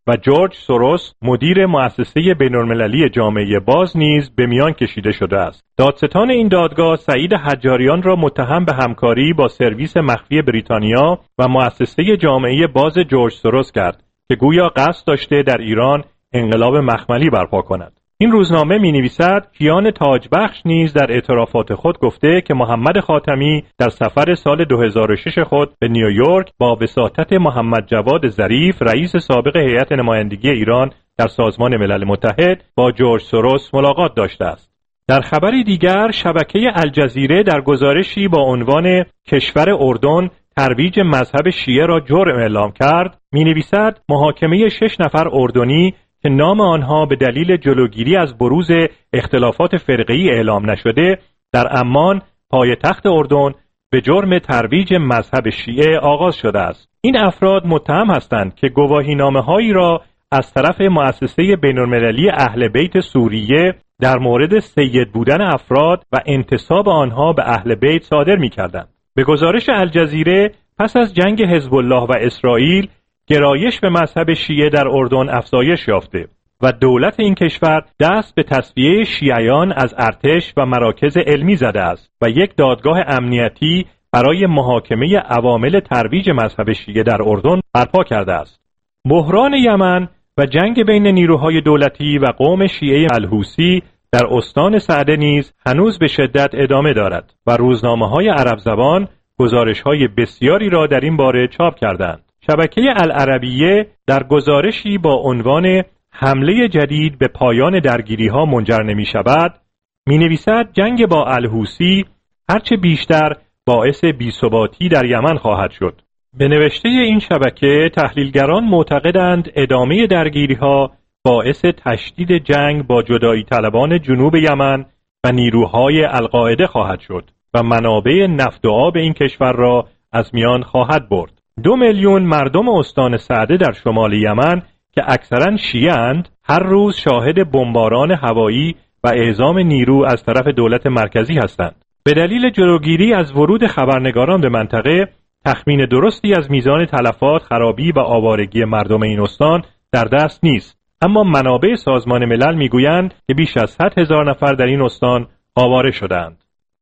و جورج سوروس مدیر مؤسسه بین‌المللی جامعه باز نیز به میان کشیده شده است. دادستان این دادگاه سعید حجاریان را متهم به همکاری با سرویس مخفی بریتانیا و مؤسسه جامعه باز جورج سوروس کرد که گویا قصد داشته در ایران انقلاب مخملی برپا کند. این روزنامه می‌نویسد کیان تاجبخش نیز در اعترافات خود گفته که محمد خاتمی در سفر سال 2006 خود به نیویورک با وساطت محمد جواد ظریف رئیس سابق هیئت نمایندگی ایران در سازمان ملل متحد با جورج سوروس ملاقات داشته است. در خبری دیگر شبکه الجزیره در گزارشی با عنوان کشور اردن ترویج مذهب شیعه را جرم اعلام کرد می‌نویسد محاکمه 6 نفر اردنی که نام آنها به دلیل جلوگیری از بروز اختلافات فرقه‌ای اعلام نشده در عمان پایتخت اردن به جرم ترویج مذهب شیعه آغاز شده است. این افراد متهم هستند که گواهینامه‌هایی را از طرف مؤسسه بین‌المللی اهل بیت سوریه در مورد سید بودن افراد و انتساب آنها به اهل بیت صادر می‌کردند. به گزارش الجزیره پس از جنگ حزب الله و اسرائیل گرایش به مذهب شیعه در اردن افزایش یافته و دولت این کشور دست به تصفیه شیعیان از ارتش و مراکز علمی زده است و یک دادگاه امنیتی برای محاکمه عوامل ترویج مذهب شیعه در اردن برپا کرده است. بحران یمن و جنگ بین نیروهای دولتی و قوم شیعه الحوثی در استان سعده نیز هنوز به شدت ادامه دارد و روزنامه‌های عرب زبان گزارش‌های بسیاری را در این باره چاپ کردند. شبکه العربیه در گزارشی با عنوان حمله جدید به پایان درگیری‌ها منجر نمی‌شود می‌نویسد جنگ با الحوثی هرچه بیشتر باعث بی‌ثباتی در یمن خواهد شد. به نوشته این شبکه تحلیلگران معتقدند ادامه درگیری‌ها باعث تشدید جنگ با جدایی طلبان جنوب یمن و نیروهای القاعده خواهد شد و منابع نفت و آب این کشور را از میان خواهد برد. 2 میلیون مردم استان سعده در شمال یمن که اکثراً شیعه اند هر روز شاهد بمباران هوایی و اعزام نیرو از طرف دولت مرکزی هستند. به دلیل جلوگیری از ورود خبرنگاران به منطقه تخمین درستی از میزان تلفات، خرابی و آوارگی مردم این استان در دست نیست، اما منابع سازمان ملل میگویند که بیش از 100,000 نفر در این استان آواره شدند.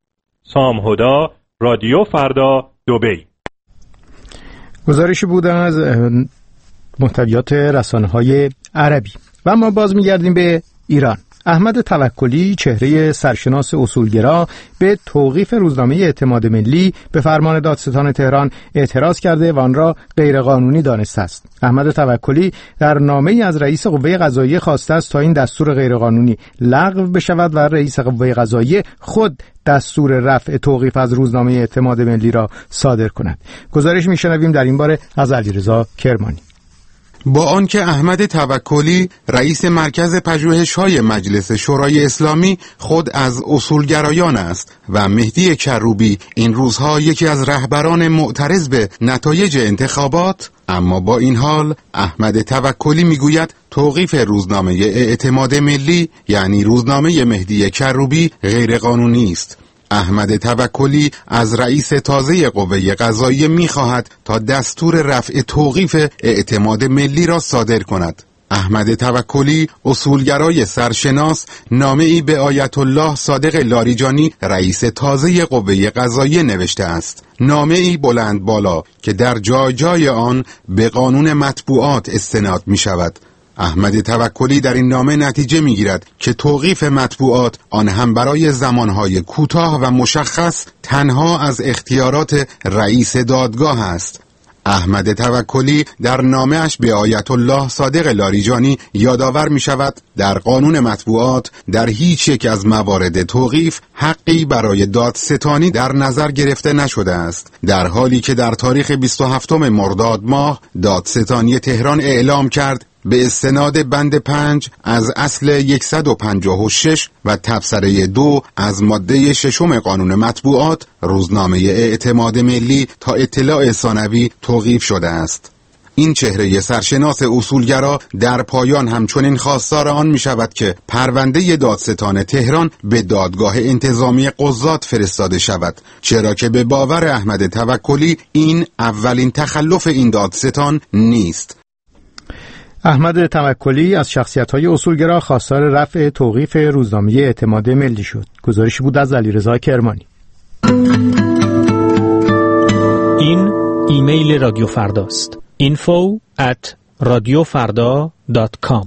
سام هدا، رادیو فردا، دبی. گزارشی بود از محتویات رسانه‌های عربی. و ما باز می‌گردیم به ایران. احمد توکلی، چهره سرشناس اصولگرا، به توقیف روزنامه اعتماد ملی به فرمان دادستان تهران اعتراض کرده و آن را غیرقانونی دانسته است. احمد توکلی در نامه‌ای از رئیس قوه قضاییه خواسته است تا این دستور غیرقانونی لغو بشود و رئیس قوه قضاییه خود دستور رفع توقیف از روزنامه اعتماد ملی را صادر کند. گزارش می‌شنویم در این باره از علیرضا کرمانی. با آنکه احمد توکلی رئیس مرکز پژوهش‌های مجلس شورای اسلامی خود از اصولگرایان است و مهدی کروبی این روزها یکی از رهبران معترض به نتایج انتخابات، اما با این حال احمد توکلی میگوید توقیف روزنامه اعتماد ملی یعنی روزنامه مهدی کروبی غیرقانونی است. احمد توکلی از رئیس تازه قوه قضاییه می‌خواهد تا دستور رفع توقیف اعتماد ملی را صادر کند. احمد توکلی، اصولگرای سرشناس، نامه‌ای به آیت الله صادق لاریجانی رئیس تازه قوه قضاییه نوشته است. نامه‌ای بلند بالا که در جای جای آن به قانون مطبوعات استناد می‌شود. احمد توکلی در این نامه نتیجه میگیرد که توقیف مطبوعات آن هم برای زمانهای کوتاه و مشخص تنها از اختیارات رئیس دادگاه است. احمد توکلی در نامه‌اش به آیت الله صادق لاریجانی یادآور می شود در قانون مطبوعات در هیچ یک از موارد توقیف حقی برای دادستانی در نظر گرفته نشده است، در حالی که در تاریخ 27 مرداد ماه دادستانی تهران اعلام کرد به استناد بند 5 از اصل 156 و تبصره 2 از ماده 6 قانون مطبوعات روزنامه اعتماد ملی تا اطلاع ثانوی توقیف شده است. این چهره سرشناس اصولگرا در پایان همچنین خواستار آن می شود که پرونده دادستان تهران به دادگاه انتظامی قضات فرستاده شود، چرا که به باور احمد توکلی این اولین تخلف این دادستان نیست. احمد توکلی از شخصیت‌های اصولگرا خواستار رفع توقیف روزنامه اعتماد ملی شد. گزارشی بود از علیرضا کرمانی. این ایمیل رادیو فرداست. info@radiofarda.com.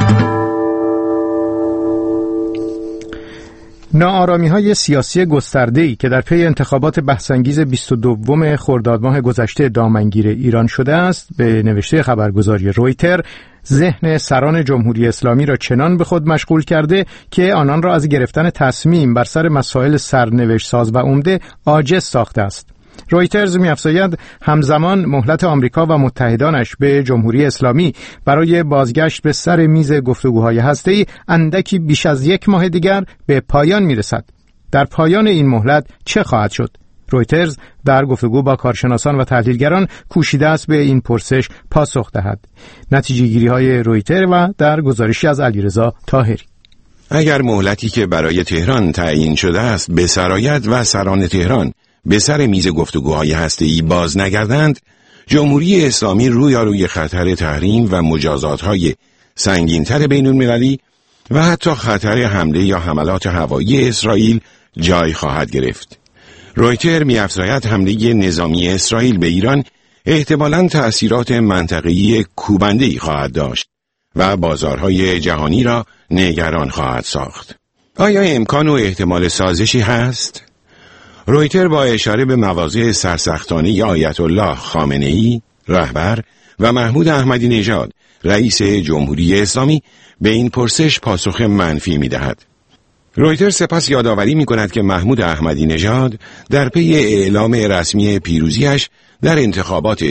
ناآرامی‌های سیاسی گسترده‌ای که در پی انتخابات بحث‌انگیز 22 خرداد ماه گذشته دامنگیر ایران شده است، به نوشته خبرگزاری رویتر ذهن سران جمهوری اسلامی را چنان به خود مشغول کرده که آنان را از گرفتن تصمیم بر سر مسائل سرنوشت ساز و عمده عاجز ساخته است. رویترز می‌افزاید همزمان مهلت آمریکا و متحدانش به جمهوری اسلامی برای بازگشت به سر میز گفتگوهای هسته‌ای اندکی بیش از 1 ماه دیگر به پایان می‌رسد. در پایان این مهلت چه خواهد شد؟ رویترز در گفتگو با کارشناسان و تحلیلگران کوشیده است به این پرسش پاسخ دهد. نتیجه‌گیری‌های رویتر و در گزارشی از علیرضا طاهری. اگر مهلتی که برای تهران تعیین شده است بسرآید و سران تهران به سر میز گفتگوهای هسته‌ای باز نگردند، جمهوری اسلامی روی خطر تحریم و مجازات‌های سنگین‌تر بین‌المللی و حتی خطر حمله یا حملات هوایی اسرائیل جای خواهد گرفت. رویتر می‌افزاید حمله نظامی اسرائیل به ایران احتمالاً تأثیرات منطقه‌ای کوبنده‌ای خواهد داشت و بازارهای جهانی را نگران خواهد ساخت. آیا امکان و احتمال سازشی هست؟ رویتر با اشاره به مواضع سرسختانه آیت الله خامنه‌ای رهبر و محمود احمدی نژاد رئیس جمهوری اسلامی به این پرسش پاسخ منفی می‌دهد. رویتر سپس یادآوری می‌کند که محمود احمدی نژاد در پی اعلام رسمی پیروزیش در انتخابات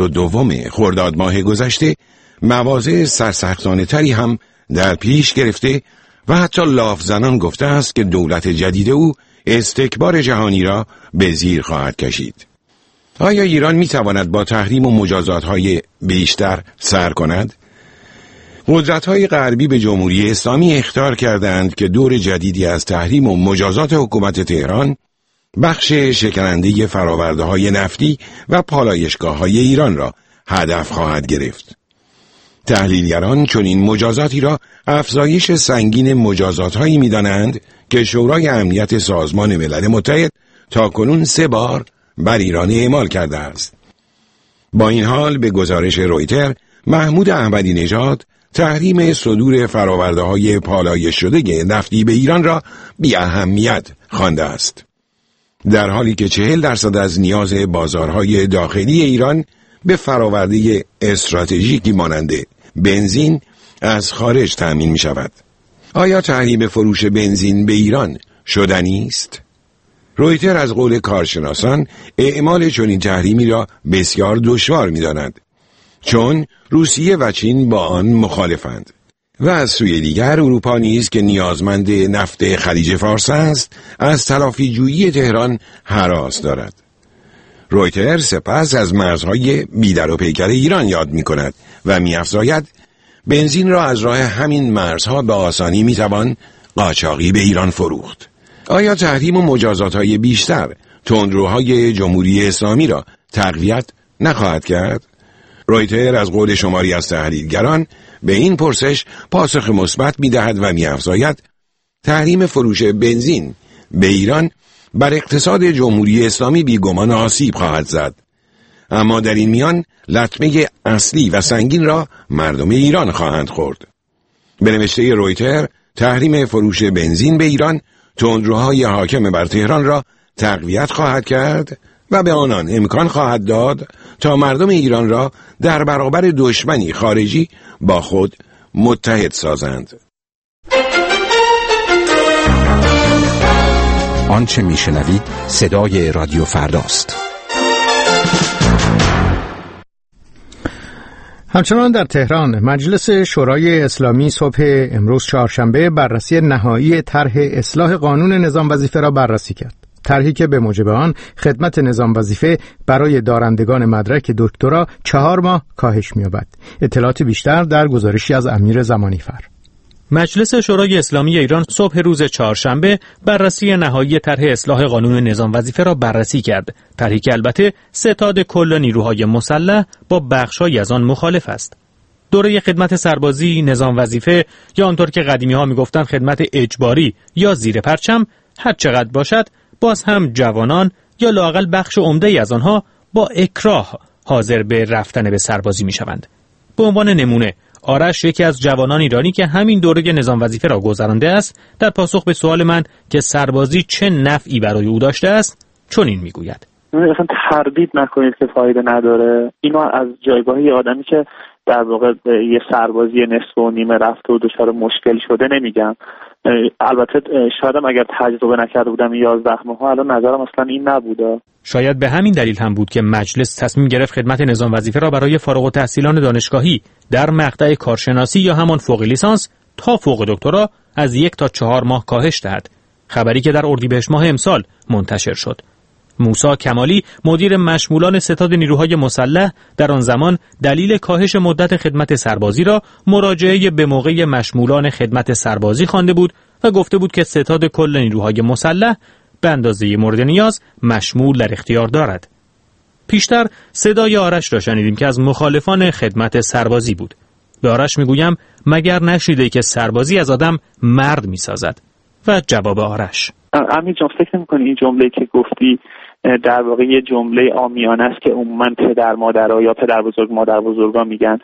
22 خرداد ماه گذشته مواضع سرسختانه‌تری هم در پیش گرفته و حتی لاف زنان گفته است که دولت جدید او استکبار جهانی را به زیر خواهد کشید. آیا ایران می‌تواند با تحریم و مجازات‌های بیشتر سر کند؟ قدرت‌های غربی به جمهوری اسلامی اخطار کردند که دور جدیدی از تحریم و مجازات حکومت تهران بخش شکننده فرآورده‌های نفتی و پالایشگاه‌های ایران را هدف خواهد گرفت. تحلیلگران چنین مجازاتی را افزایش سنگین مجازات‌هایی می‌دانند که شورای امنیت سازمان ملل متحد تاکنون 3 بار بر ایران اعمال کرده است. با این حال به گزارش رویتر، محمود احمدی نژاد تحریم صدور فرآورده‌های پالایش شده نفتی به ایران را بی اهمیت خوانده است، در حالی که 40% از نیاز بازارهای داخلی ایران به فراورده استراتژیکی مانند بنزین از خارج تأمین می شود. آیا تحریم فروش بنزین به ایران شدنی است؟ رویتر از قول کارشناسان اعمال چنین تحریمی را بسیار دشوار می داند، چون روسیه و چین با آن مخالفند و از سوی دیگر اروپا نیز که نیازمند نفت خلیج فارس است از تلافی جویی تهران هراس دارد. رویتر سپس از مرزهای بیدر و پیکر ایران یاد می کند و می افزاید بنزین را از راه همین مرزها به آسانی می توان قاچاقی به ایران فروخت. آیا تحریم و مجازات‌های بیشتر تندروهای جمهوری اسلامی را تقویت نخواهد کرد؟ رویتر از قول شماری از تحلیلگران به این پرسش پاسخ مثبت می‌دهد و می‌افزاید تحریم فروش بنزین به ایران بر اقتصاد جمهوری اسلامی بیگمان آسیب خواهد زد، اما در این میان لطمه اصلی و سنگین را مردم ایران خواهند خورد. به نوشته رویتر، تحریم فروش بنزین به ایران تندروهای حاکم بر تهران را تقویت خواهد کرد و به آنان امکان خواهد داد تا مردم ایران را در برابر دشمنی خارجی با خود متحد سازند. آنچه میشنوید صدای رادیو فرداست. همچنان در تهران مجلس شورای اسلامی صبح امروز چهارشنبه بررسی نهایی طرح اصلاح قانون نظام وظیفه را بررسی کرد. طرحی که به موجب آن خدمت نظام وظیفه برای دارندگان مدرک دکترا 4 ماه کاهش می‌یابد. اطلاعات بیشتر در گزارشی از امیر زمانیفر. مجلس شورای اسلامی ایران صبح روز چهارشنبه بررسی نهایی طرح اصلاح قانون نظام وظیفه را بررسی کرد. طرحی که البته ستاد کل نیروهای مسلح با بخش‌هایی از آن مخالف است. دوره خدمت سربازی، نظام وظیفه یا آنطور که قدیمی‌ها میگفتن خدمت اجباری یا زیر پرچم هر چقدر باشد، باز هم جوانان یا لااقل بخش عمده‌ای از آنها با اکراه حاضر به رفتن به سربازی میشوند. به عنوان نمونه، آرش یکی از جوانان ایرانی که همین دوره نظام وظیفه را گذرانده است، در پاسخ به سوال من که سربازی چه نفعی برای او داشته است، چنین میگوید: اصلا تردید نکنید که فایده نداره. اینو از جایگاه یه آدمی که در واقع یه سربازی نصف و نیمه رفته و دچار مشکل شده نمیگم. البته شایدم اگر تجربه نکرده بودم 11 ماه الان نظرم اصلا این نبوده. شاید به همین دلیل هم بود که مجلس تصمیم گرفت خدمت نظام وظیفه را برای فارغ التحصیلان دانشگاهی در مقطع کارشناسی یا همان فوق لیسانس تا فوق دکترا از 1 تا 4 ماه کاهش دهد. خبری که در اردیبهشت ماه امسال منتشر شد. موسی کمالی، مدیر مشمولان ستاد نیروهای مسلح، در آن زمان دلیل کاهش مدت خدمت سربازی را مراجعه به موقع مشمولان خدمت سربازی خوانده بود و گفته بود که ستاد کل نیروهای مسلح به اندازه مورد نیاز مشمول در اختیار دارد. پیشتر صدای آرش را شنیدیم که از مخالفان خدمت سربازی بود. به آرش میگویم مگر نشیده که سربازی از آدم مرد میسازد؟ و جواب آرش: امیر جان، فکر نمی‌کنی این جمله که گفتی در واقع یه جمله عامیانه است که عموماً پدر مادرها یا پدر بزرگ مادر بزرگا میگن؟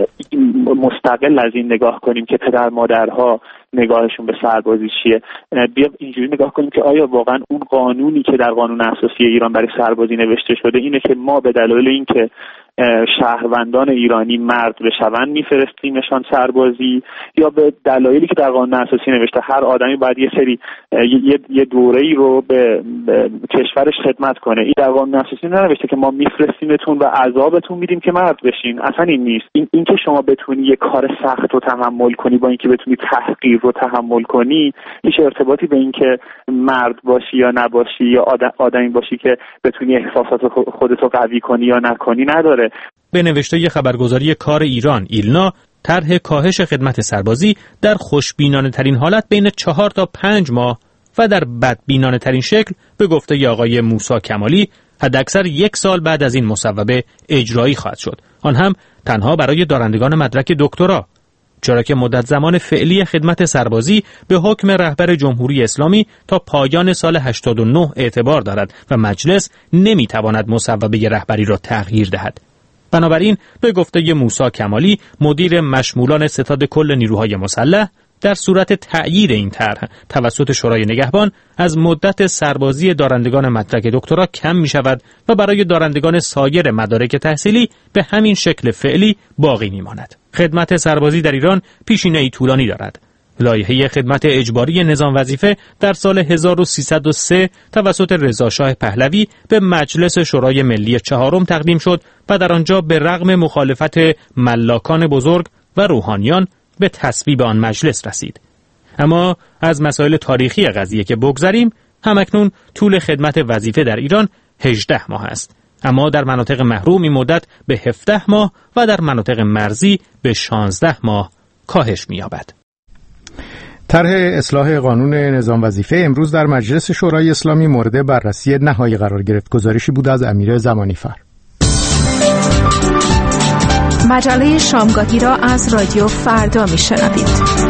مستقل از این نگاه کنیم که پدر مادرها نگاهشون به سربازی چیه. بیا اینجوری نگاه کنیم که آیا واقعا اون قانونی که در قانون اساسی ایران برای سربازی نوشته شده اینه که ما به دلایل اینکه شهروندان ایرانی مرد بشون میفرستیمشان سربازی، یا به دلایلی که در قانون اساسی نوشته هر آدمی باید یه سری یه دوره‌ای رو به کشورش خدمت کنه؟ این در قانون اساسی ننوشته که ما میفرستیمتون و عذابتون میدیم که مرد بشین. اصلا این نیست. این که شما بتونی یه کار سخت رو تحمل کنی با اینکه بتونی تحقیر رو تحمل کنی هیچ ارتباطی به اینکه مرد باشی یا نباشی یا آدمی باشی که بتونی احساسات خودتو قوی کنی یا نکنی نداره. به نوشته خبرگزاری کار ایران ایلنا، طرح کاهش خدمت سربازی در خوشبینانه ترین حالت بین 4 تا 5 ماه و در بدبینانه ترین شکل به گفته آقای موسی کمالی حداکثر 1 سال بعد از این مصوبه اجرایی خواهد شد، آن هم تنها برای دارندگان مدرک دکترا، چرا که مدت زمان فعلی خدمت سربازی به حکم رهبر جمهوری اسلامی تا پایان سال 89 اعتبار دارد و مجلس نمیتواند مصوبه رهبری را تغییر دهد. بنابراین به گفته موسی کمالی، مدیر مشمولان ستاد کل نیروهای مسلح، در صورت تأیید این طرح توسط شورای نگهبان از مدت سربازی دارندگان مدرک دکترا کم می شود و برای دارندگان سایر مدارک تحصیلی به همین شکل فعلی باقی می ماند. خدمت سربازی در ایران پیشینه‌ای طولانی دارد. لایحه خدمت اجباری نظام وظیفه در سال 1303 توسط رضا شاه پهلوی به مجلس شورای ملی چهارم تقدیم شد و در آنجا به رغم مخالفت ملاکان بزرگ و روحانیان به تصویب آن مجلس رسید. اما از مسائل تاریخی قضیه که بگذریم، همکنون طول خدمت وظیفه در ایران 18 ماه است، اما در مناطق محروم این مدت به 17 ماه و در مناطق مرزی به 16 ماه کاهش می‌یابد. طرح اصلاح قانون نظام وظیفه امروز در مجلس شورای اسلامی مورد بررسی نهایی قرار گرفت. گزارشی بود از امیر زمانیفر. مجله شامگاهی را از رادیو فردا میشنوید.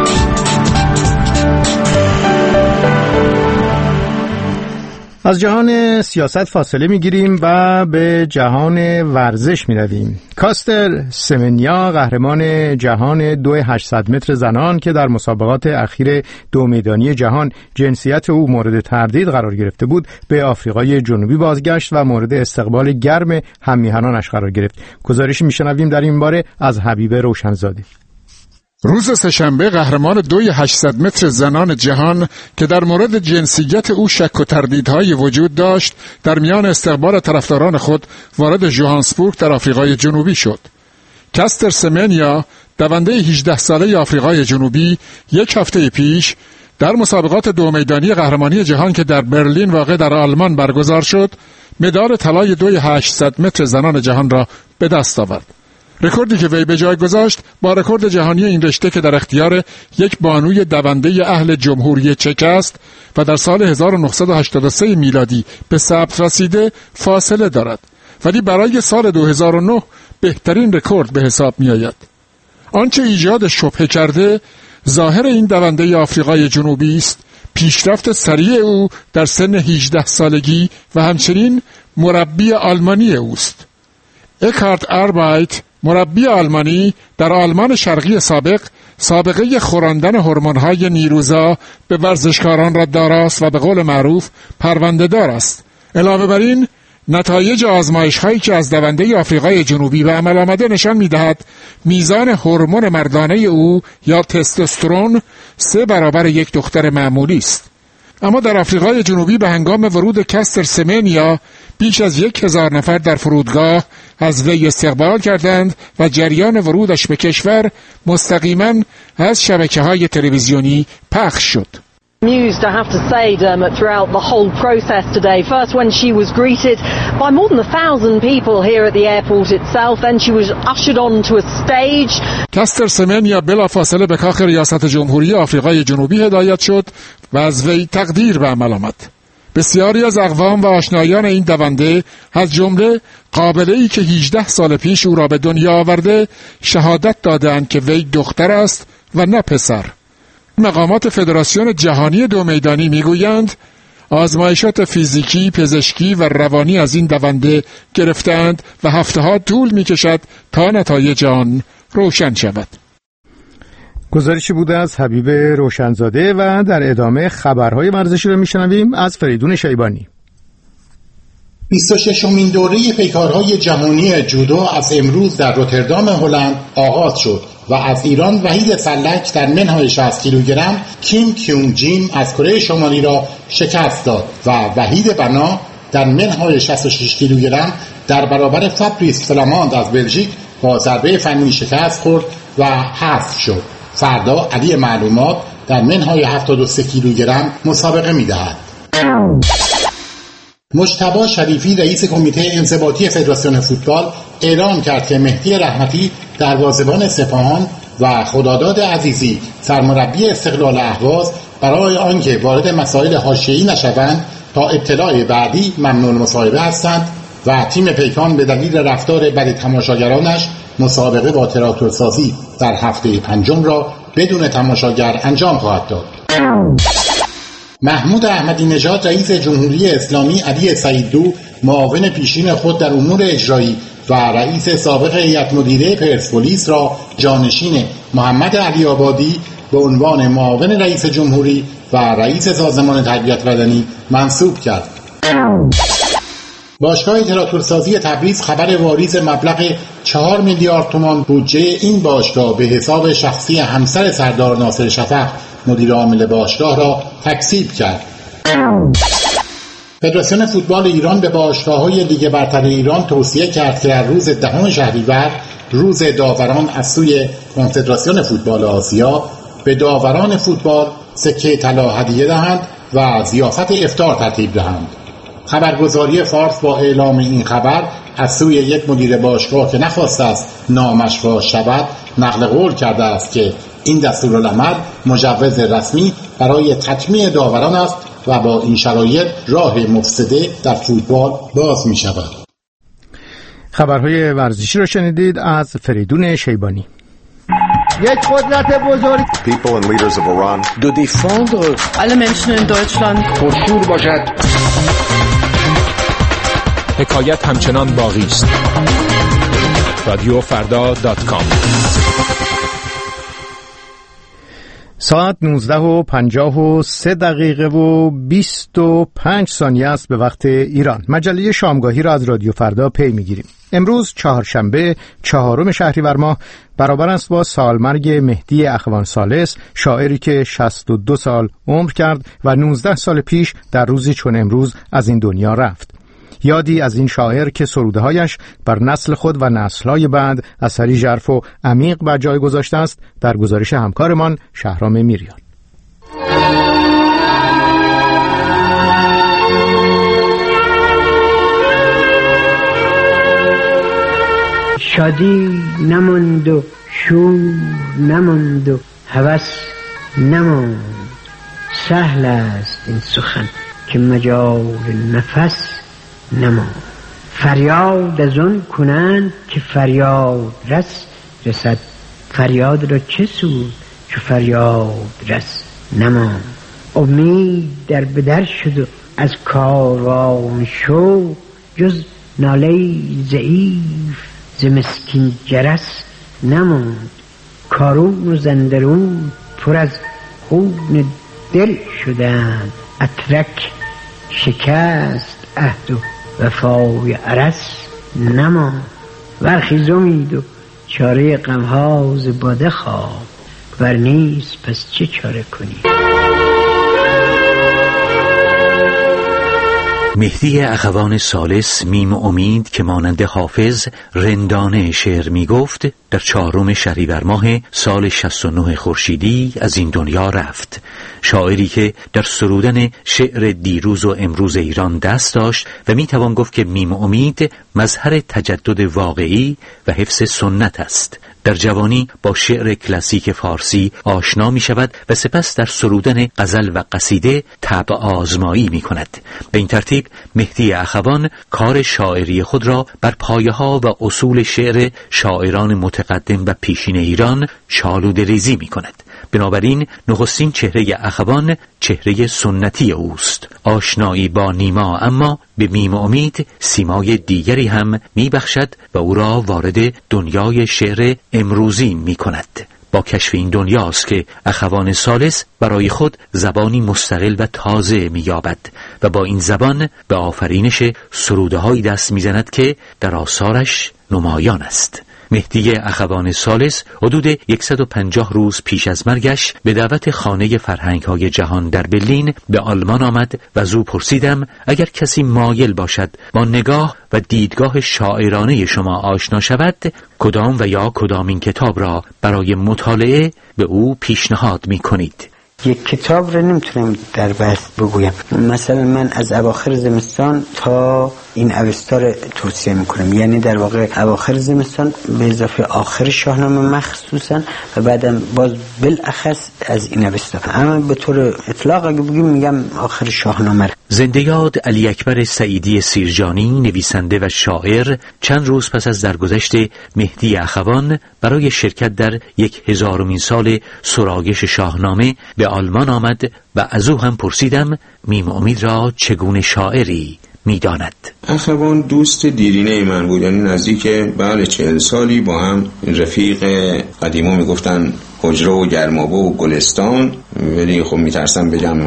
از جهان سیاست فاصله میگیریم و به جهان ورزش میرویم. کاستر سمنیا، قهرمان جهان 2800 متر زنان که در مسابقات اخیر 2 میدانی جهان جنسیت او مورد تردید قرار گرفته بود، به آفریقای جنوبی بازگشت و مورد استقبال گرم هم‌میهنانش قرار گرفت. گزارشی میشنویم در این باره از حبیب روشنزاده. روز سه‌شنبه قهرمان 2800 متر زنان جهان که در مورد جنسیت او شک و تردیدهای وجود داشت، در میان استقبال طرفداران خود وارد ژوهانسبورگ در آفریقای جنوبی شد. کاستر سمنیا، دونده 18 ساله آفریقای جنوبی، 1 هفته پیش در مسابقات 2 میدانی قهرمانی جهان که در برلین واقع در آلمان برگزار شد، مدال طلای 2800 متر زنان جهان را به دست آورد. رکوردی که وی به جای گذاشت با رکورد جهانی این رشته که در اختیار یک بانوی دونده اهل جمهوری چک است و در سال 1983 میلادی به ثبت رسیده فاصله دارد، ولی برای سال 2009 بهترین رکورد به حساب می آید. آنچه ایجاد شبهه کرده ظاهر این دونده آفریقای جنوبی است پیشرفت سریع او در سن 18 سالگی و همچنین مربی آلمانی اوست. اکهارت آربایت، مربی آلمانی در آلمان شرقی سابقه خوراندن هورمون‌های نیروزا به ورزشکاران را داراست و به قول معروف پرونده دار است. علاوه بر این نتایج آزمایش‌هایی که از دونده آفریقای جنوبی به عمل آمده نشان می‌دهد میزان هورمون مردانه او یا تستوسترون 3 برابر یک دختر معمولی است. اما در آفریقای جنوبی به هنگام ورود کاستر سمنیا بیش از 1000 نفر در فرودگاه از وی استقبال کردند و جریان ورودش به کشور مستقیما از شبکه‌های تلویزیونی پخش شد. Amused, I have to say, Dermot, throughout the whole process today. First, when she was greeted by more than 1,000 people here at the airport itself, then she was ushered onto a stage. کاستر سمنیا بلافاصله به کاخ ریاست جمهوری آفریقای جنوبی هدایت شد و از وی تقدیر به عمل آمد. بسیاری از اقوام و آشنایان این دونده از جمله قابله‌ای که 18 سال پیش او را به دنیا آورده شهادت دادند که وی دختر است و نه پسر. مقامات فدراسیون جهانی دو میدانی میگویند آزمایشات فیزیکی، پزشکی و روانی از این دونده گرفتند و هفته‌ها طول می‌کشد تا نتایج آن روشن شود. گزارشی بوده از حبیب روشنزاده و در ادامه خبرهای ورزشی رو میشنویم از فریدون شیبانی. 26مین دوره پیکارهای جهانی جودو از امروز در روتردام هلند آغاز شد و از ایران وحید سلک در منهای 60 کیلوگرم کیم کیونگ جیم از کره شمالی را شکست داد و وحید بنا در منهای 66 کیلوگرم در برابر فابریس فلاماند از بلژیک با ضربه فنی شکست خورد و حذف شد. فردا علی معلومات در منهای 73 کیلوگرم مسابقه می‌دهد. مجتبی شریفی رئیس کمیته انضباطی فدراسیون فوتبال اعلام کرد که مهدی رحمتی دروازه‌بان سپاهان و خداداد عزیزی سرمربی استقلال اهواز برای آنکه وارد مسائل حاشیه‌ای نشوند تا اطلاع بعدی ممنوع مصاحبه هستند و تیم پیکان به دلیل رفتار بد تماشاگرانش مسابقه با تراکتورسازی در هفته 5 را بدون تماشاگر انجام خواهد داد. محمود احمدی نژاد رئیس جمهوری اسلامی علی سعیددو معاون پیشین خود در امور اجرایی و رئیس سابق هیئت مدیره پرسپولیس را جانشین محمد علی آبادی به عنوان معاون رئیس جمهوری و رئیس سازمان تربیت بدنی منصوب کرد. باشگاه تراکتورسازی تبریز خبر واریز مبلغ 4 میلیارد تومان بودجه این باشگاه به حساب شخصی همسر سردار ناصر شفق مدیر عامل باشگاه را تکذیب کرد. فدراسیون فوتبال ایران به باشگاه‌های لیگ برتر ایران توصیه کرد که در روز 10 شهریور روز داوران از سوی کنفدراسیون فوتبال آسیا به داوران فوتبال سکه طلا هدیه دهند و ضیافت افطار ترتیب دهند. خبرگزاری فارس با اعلام این خبر از سوی یک مدیر باشگاه که نخواسته است نامش فاش شود نقل قول کرده است که این دستورالعمل مجوز رسمی برای تجمیع داوران است و با این شرایط راه مفسده در فوتبال باز می شود. خبرهای ورزشی را شنیدید از فریدون شیبانی. یک قدرت بزرگ People and leaders of Iran de défendre alle Menschen in Deutschland پرشور باشد. حکایت همچنان باقی است. رادیوفردا.com ساعت 19:53 و 25 ثانیه است به وقت ایران. مجله شامگاهی را از رادیو فردا پی میگیریم. امروز چهارشنبه 4 شهریور ماه برابر است با سالمرگ مهدی اخوان ثالث، شاعری که 62 سال عمر کرد و 19 سال پیش در روزی چون امروز از این دنیا رفت. یادی از این شاعر که سروده‌هایش بر نسل خود و نسل‌های بعد اثری ژرف و عمیق بر جای گذاشته است در گزارش همکارمان شهرام میریان. شادی نماند و شور نماند و هوس نماند، سهل است این سخن که مجال نفس نماند. فریاد از آن کنند که فریاد رسد فریاد را چه سود چو فریاد رس نماند. امید در بدر شد و از کاروان شو، جز ناله ضعیف ز مسکین جرس نماند. کارون و زندرون پر از خون دل شدند، اترک شکست عهد و وفای ارس نماند. برخیزمید و چاره غمها ز باده خواه، ور نیست پس چه چاره کنی؟ مهدی اخوان ثالث میم امید که مانند حافظ رندانه شعر می گفت، در 4 شهریور ماه سال 69 خورشیدی از این دنیا رفت. شاعری که در سرودن شعر دیروز و امروز ایران دست داشت و می توان گفت که میم امید مظهر تجدد واقعی و حفظ سنت است. در جوانی با شعر کلاسیک فارسی آشنا می شود و سپس در سرودن غزل و قصیده طبع آزمایی می کند. به این ترتیب مهدی اخوان کار شاعری خود را بر پایه‌ها و اصول شعر شاعران متقدم و پیشین ایران شالوده‌ریزی می کند. بنابراین نخستین چهره اخوان چهره سنتی اوست. آشنایی با نیما اما به میم امید سیمای دیگری هم می بخشد و او را وارد دنیای شعر امروزی می کند. با کشف این دنیاست که اخوان ثالث برای خود زبانی مستقل و تازه می یابد و با این زبان به آفرینش سروده‌هایی دست می زند که در آثارش نمایان است. مهدی اخوان ثالث حدود 150 روز پیش از مرگش به دعوت خانه فرهنگ‌های جهان در برلین به آلمان آمد و از او پرسیدم اگر کسی مایل باشد با نگاه و دیدگاه شاعرانه شما آشنا شود، کدام و یا کدامین کتاب را برای مطالعه به او پیشنهاد می کنید؟ یک کتاب رو نمیتونم در بحث بگویم. مثلا من از اواخر زمستان تا این اوستا توصیه میکنم، یعنی در واقع اواخر زمستان به اضافه آخر شاهنامه مخصوصا و بعدم باز بالاخص از این اوستا، اما به طور اطلاق اگه بگیم میگم آخر شاهنامه. زنده یاد علی اکبر سعیدی سیرجانی، نویسنده و شاعر، چند روز پس از درگذشت مهدی اخوان برای شرکت در 1000مین سال سرایش شاهنامه به آلمان آمد و از او هم پرسیدم میم امید را چگونه شاعری می‌داند. اخوان دوست دیرینه من بود، یعنی نزدیک 40 سالی با هم رفیق قدیما میگفتن حجره و گرمابه و گلستان، ولی خب میترسم بگم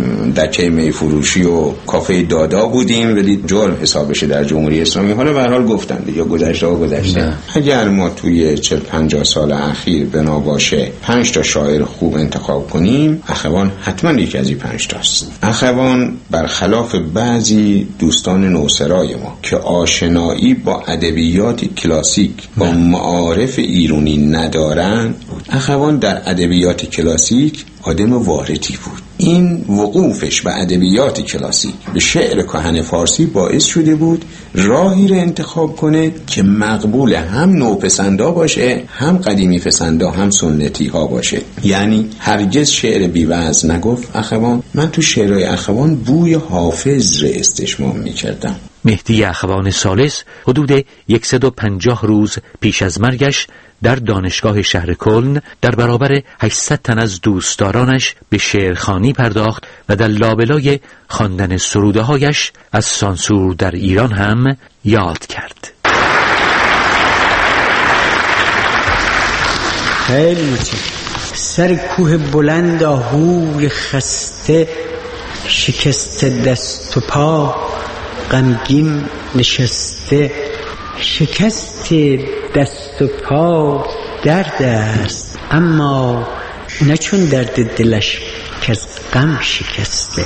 دکه می فروشی و کافه دادا بودیم، ولی جرم حساب بشه در جمهوری اسلامی. حالا به هر حال گفتن دیگه گذشته و گذشته. اگر ما توی 40-50 سال اخیر بنا باشه 5 تا شاعر خوب انتخاب کنیم، اخوان حتما یکی از این 5 تاست. اخوان برخلاف بعضی دوستان نوسرای ما که آشنایی با ادبیات کلاسیک با معارف ایرانی ندارن، اخوان در ادبیات کلاسیک آدم واردی بود. این وقوفش به ادبیات کلاسیک، به شعر کهن فارسی باعث شده بود راهی رو انتخاب کنه که مقبول هم نوپسندا باشه، هم قدیمی پسندا، هم سنتی ها باشه. یعنی هرگز شعر بی‌وزن نگفت اخوان. من تو شعرهای اخوان بوی حافظ رو استشمام می‌کردم. مهدی اخوان ثالث حدود 150 روز پیش از مرگش در دانشگاه شهر کلن در برابر 800 تن از دوستدارانش به شعرخوانی پرداخت و در لابلای خواندن سروده‌هایش از سانسور در ایران هم یاد کرد. خیلی مچه سر کوه بلند آهوی خسته، شکسته دست و پا غمگین نشسته. شکست دست و پا درد است، اما نه چون درد دلش که از غم شکسته.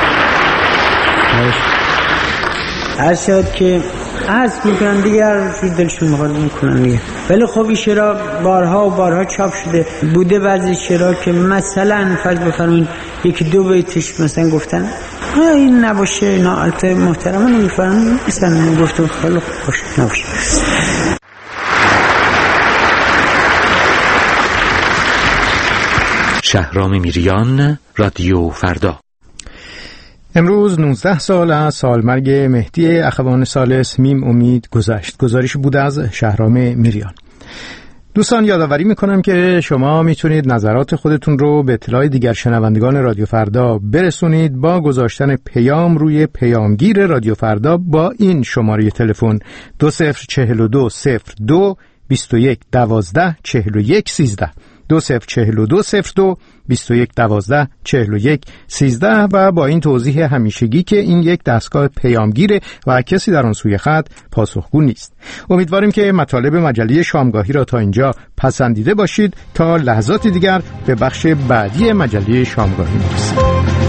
از شد که از میکنن دیگر دلشون میخواد میکنن دیگه. ولی خب این شعرها بارها و بارها چاپ شده. بوده بعضی شعرها که مثلا فرض بفرمایید 1-2 بیتش مثلا گفتن این نباشه، اینا البته محترمانه میفرمایید مثلا گفتم خیلی خوب باشه نباشه. شهرام میریان، رادیو فردا. امروز 19 سال از سالمرگ مهدی اخوان ثالث میم امید گذشت. گزارش بود از شهرام میریان. دوستان یادآوری میکنم که شما میتونید نظرات خودتون رو به اطلاع دیگر شنوندگان رادیو فردا برسونید با گذاشتن پیام روی پیامگیر رادیو فردا با این شماره تلفن 204202 21 12 41 13 204202 21 12 41 13 و با این توضیح همیشگی که این یک دستگاه پیامگیره و کسی در آن سوی خط پاسخگو نیست. امیدواریم که مطالب مجله شامگاهی را تا اینجا پسندیده باشید. تا لحظات دیگر به بخش بعدی مجله شامگاهی می‌رسیم.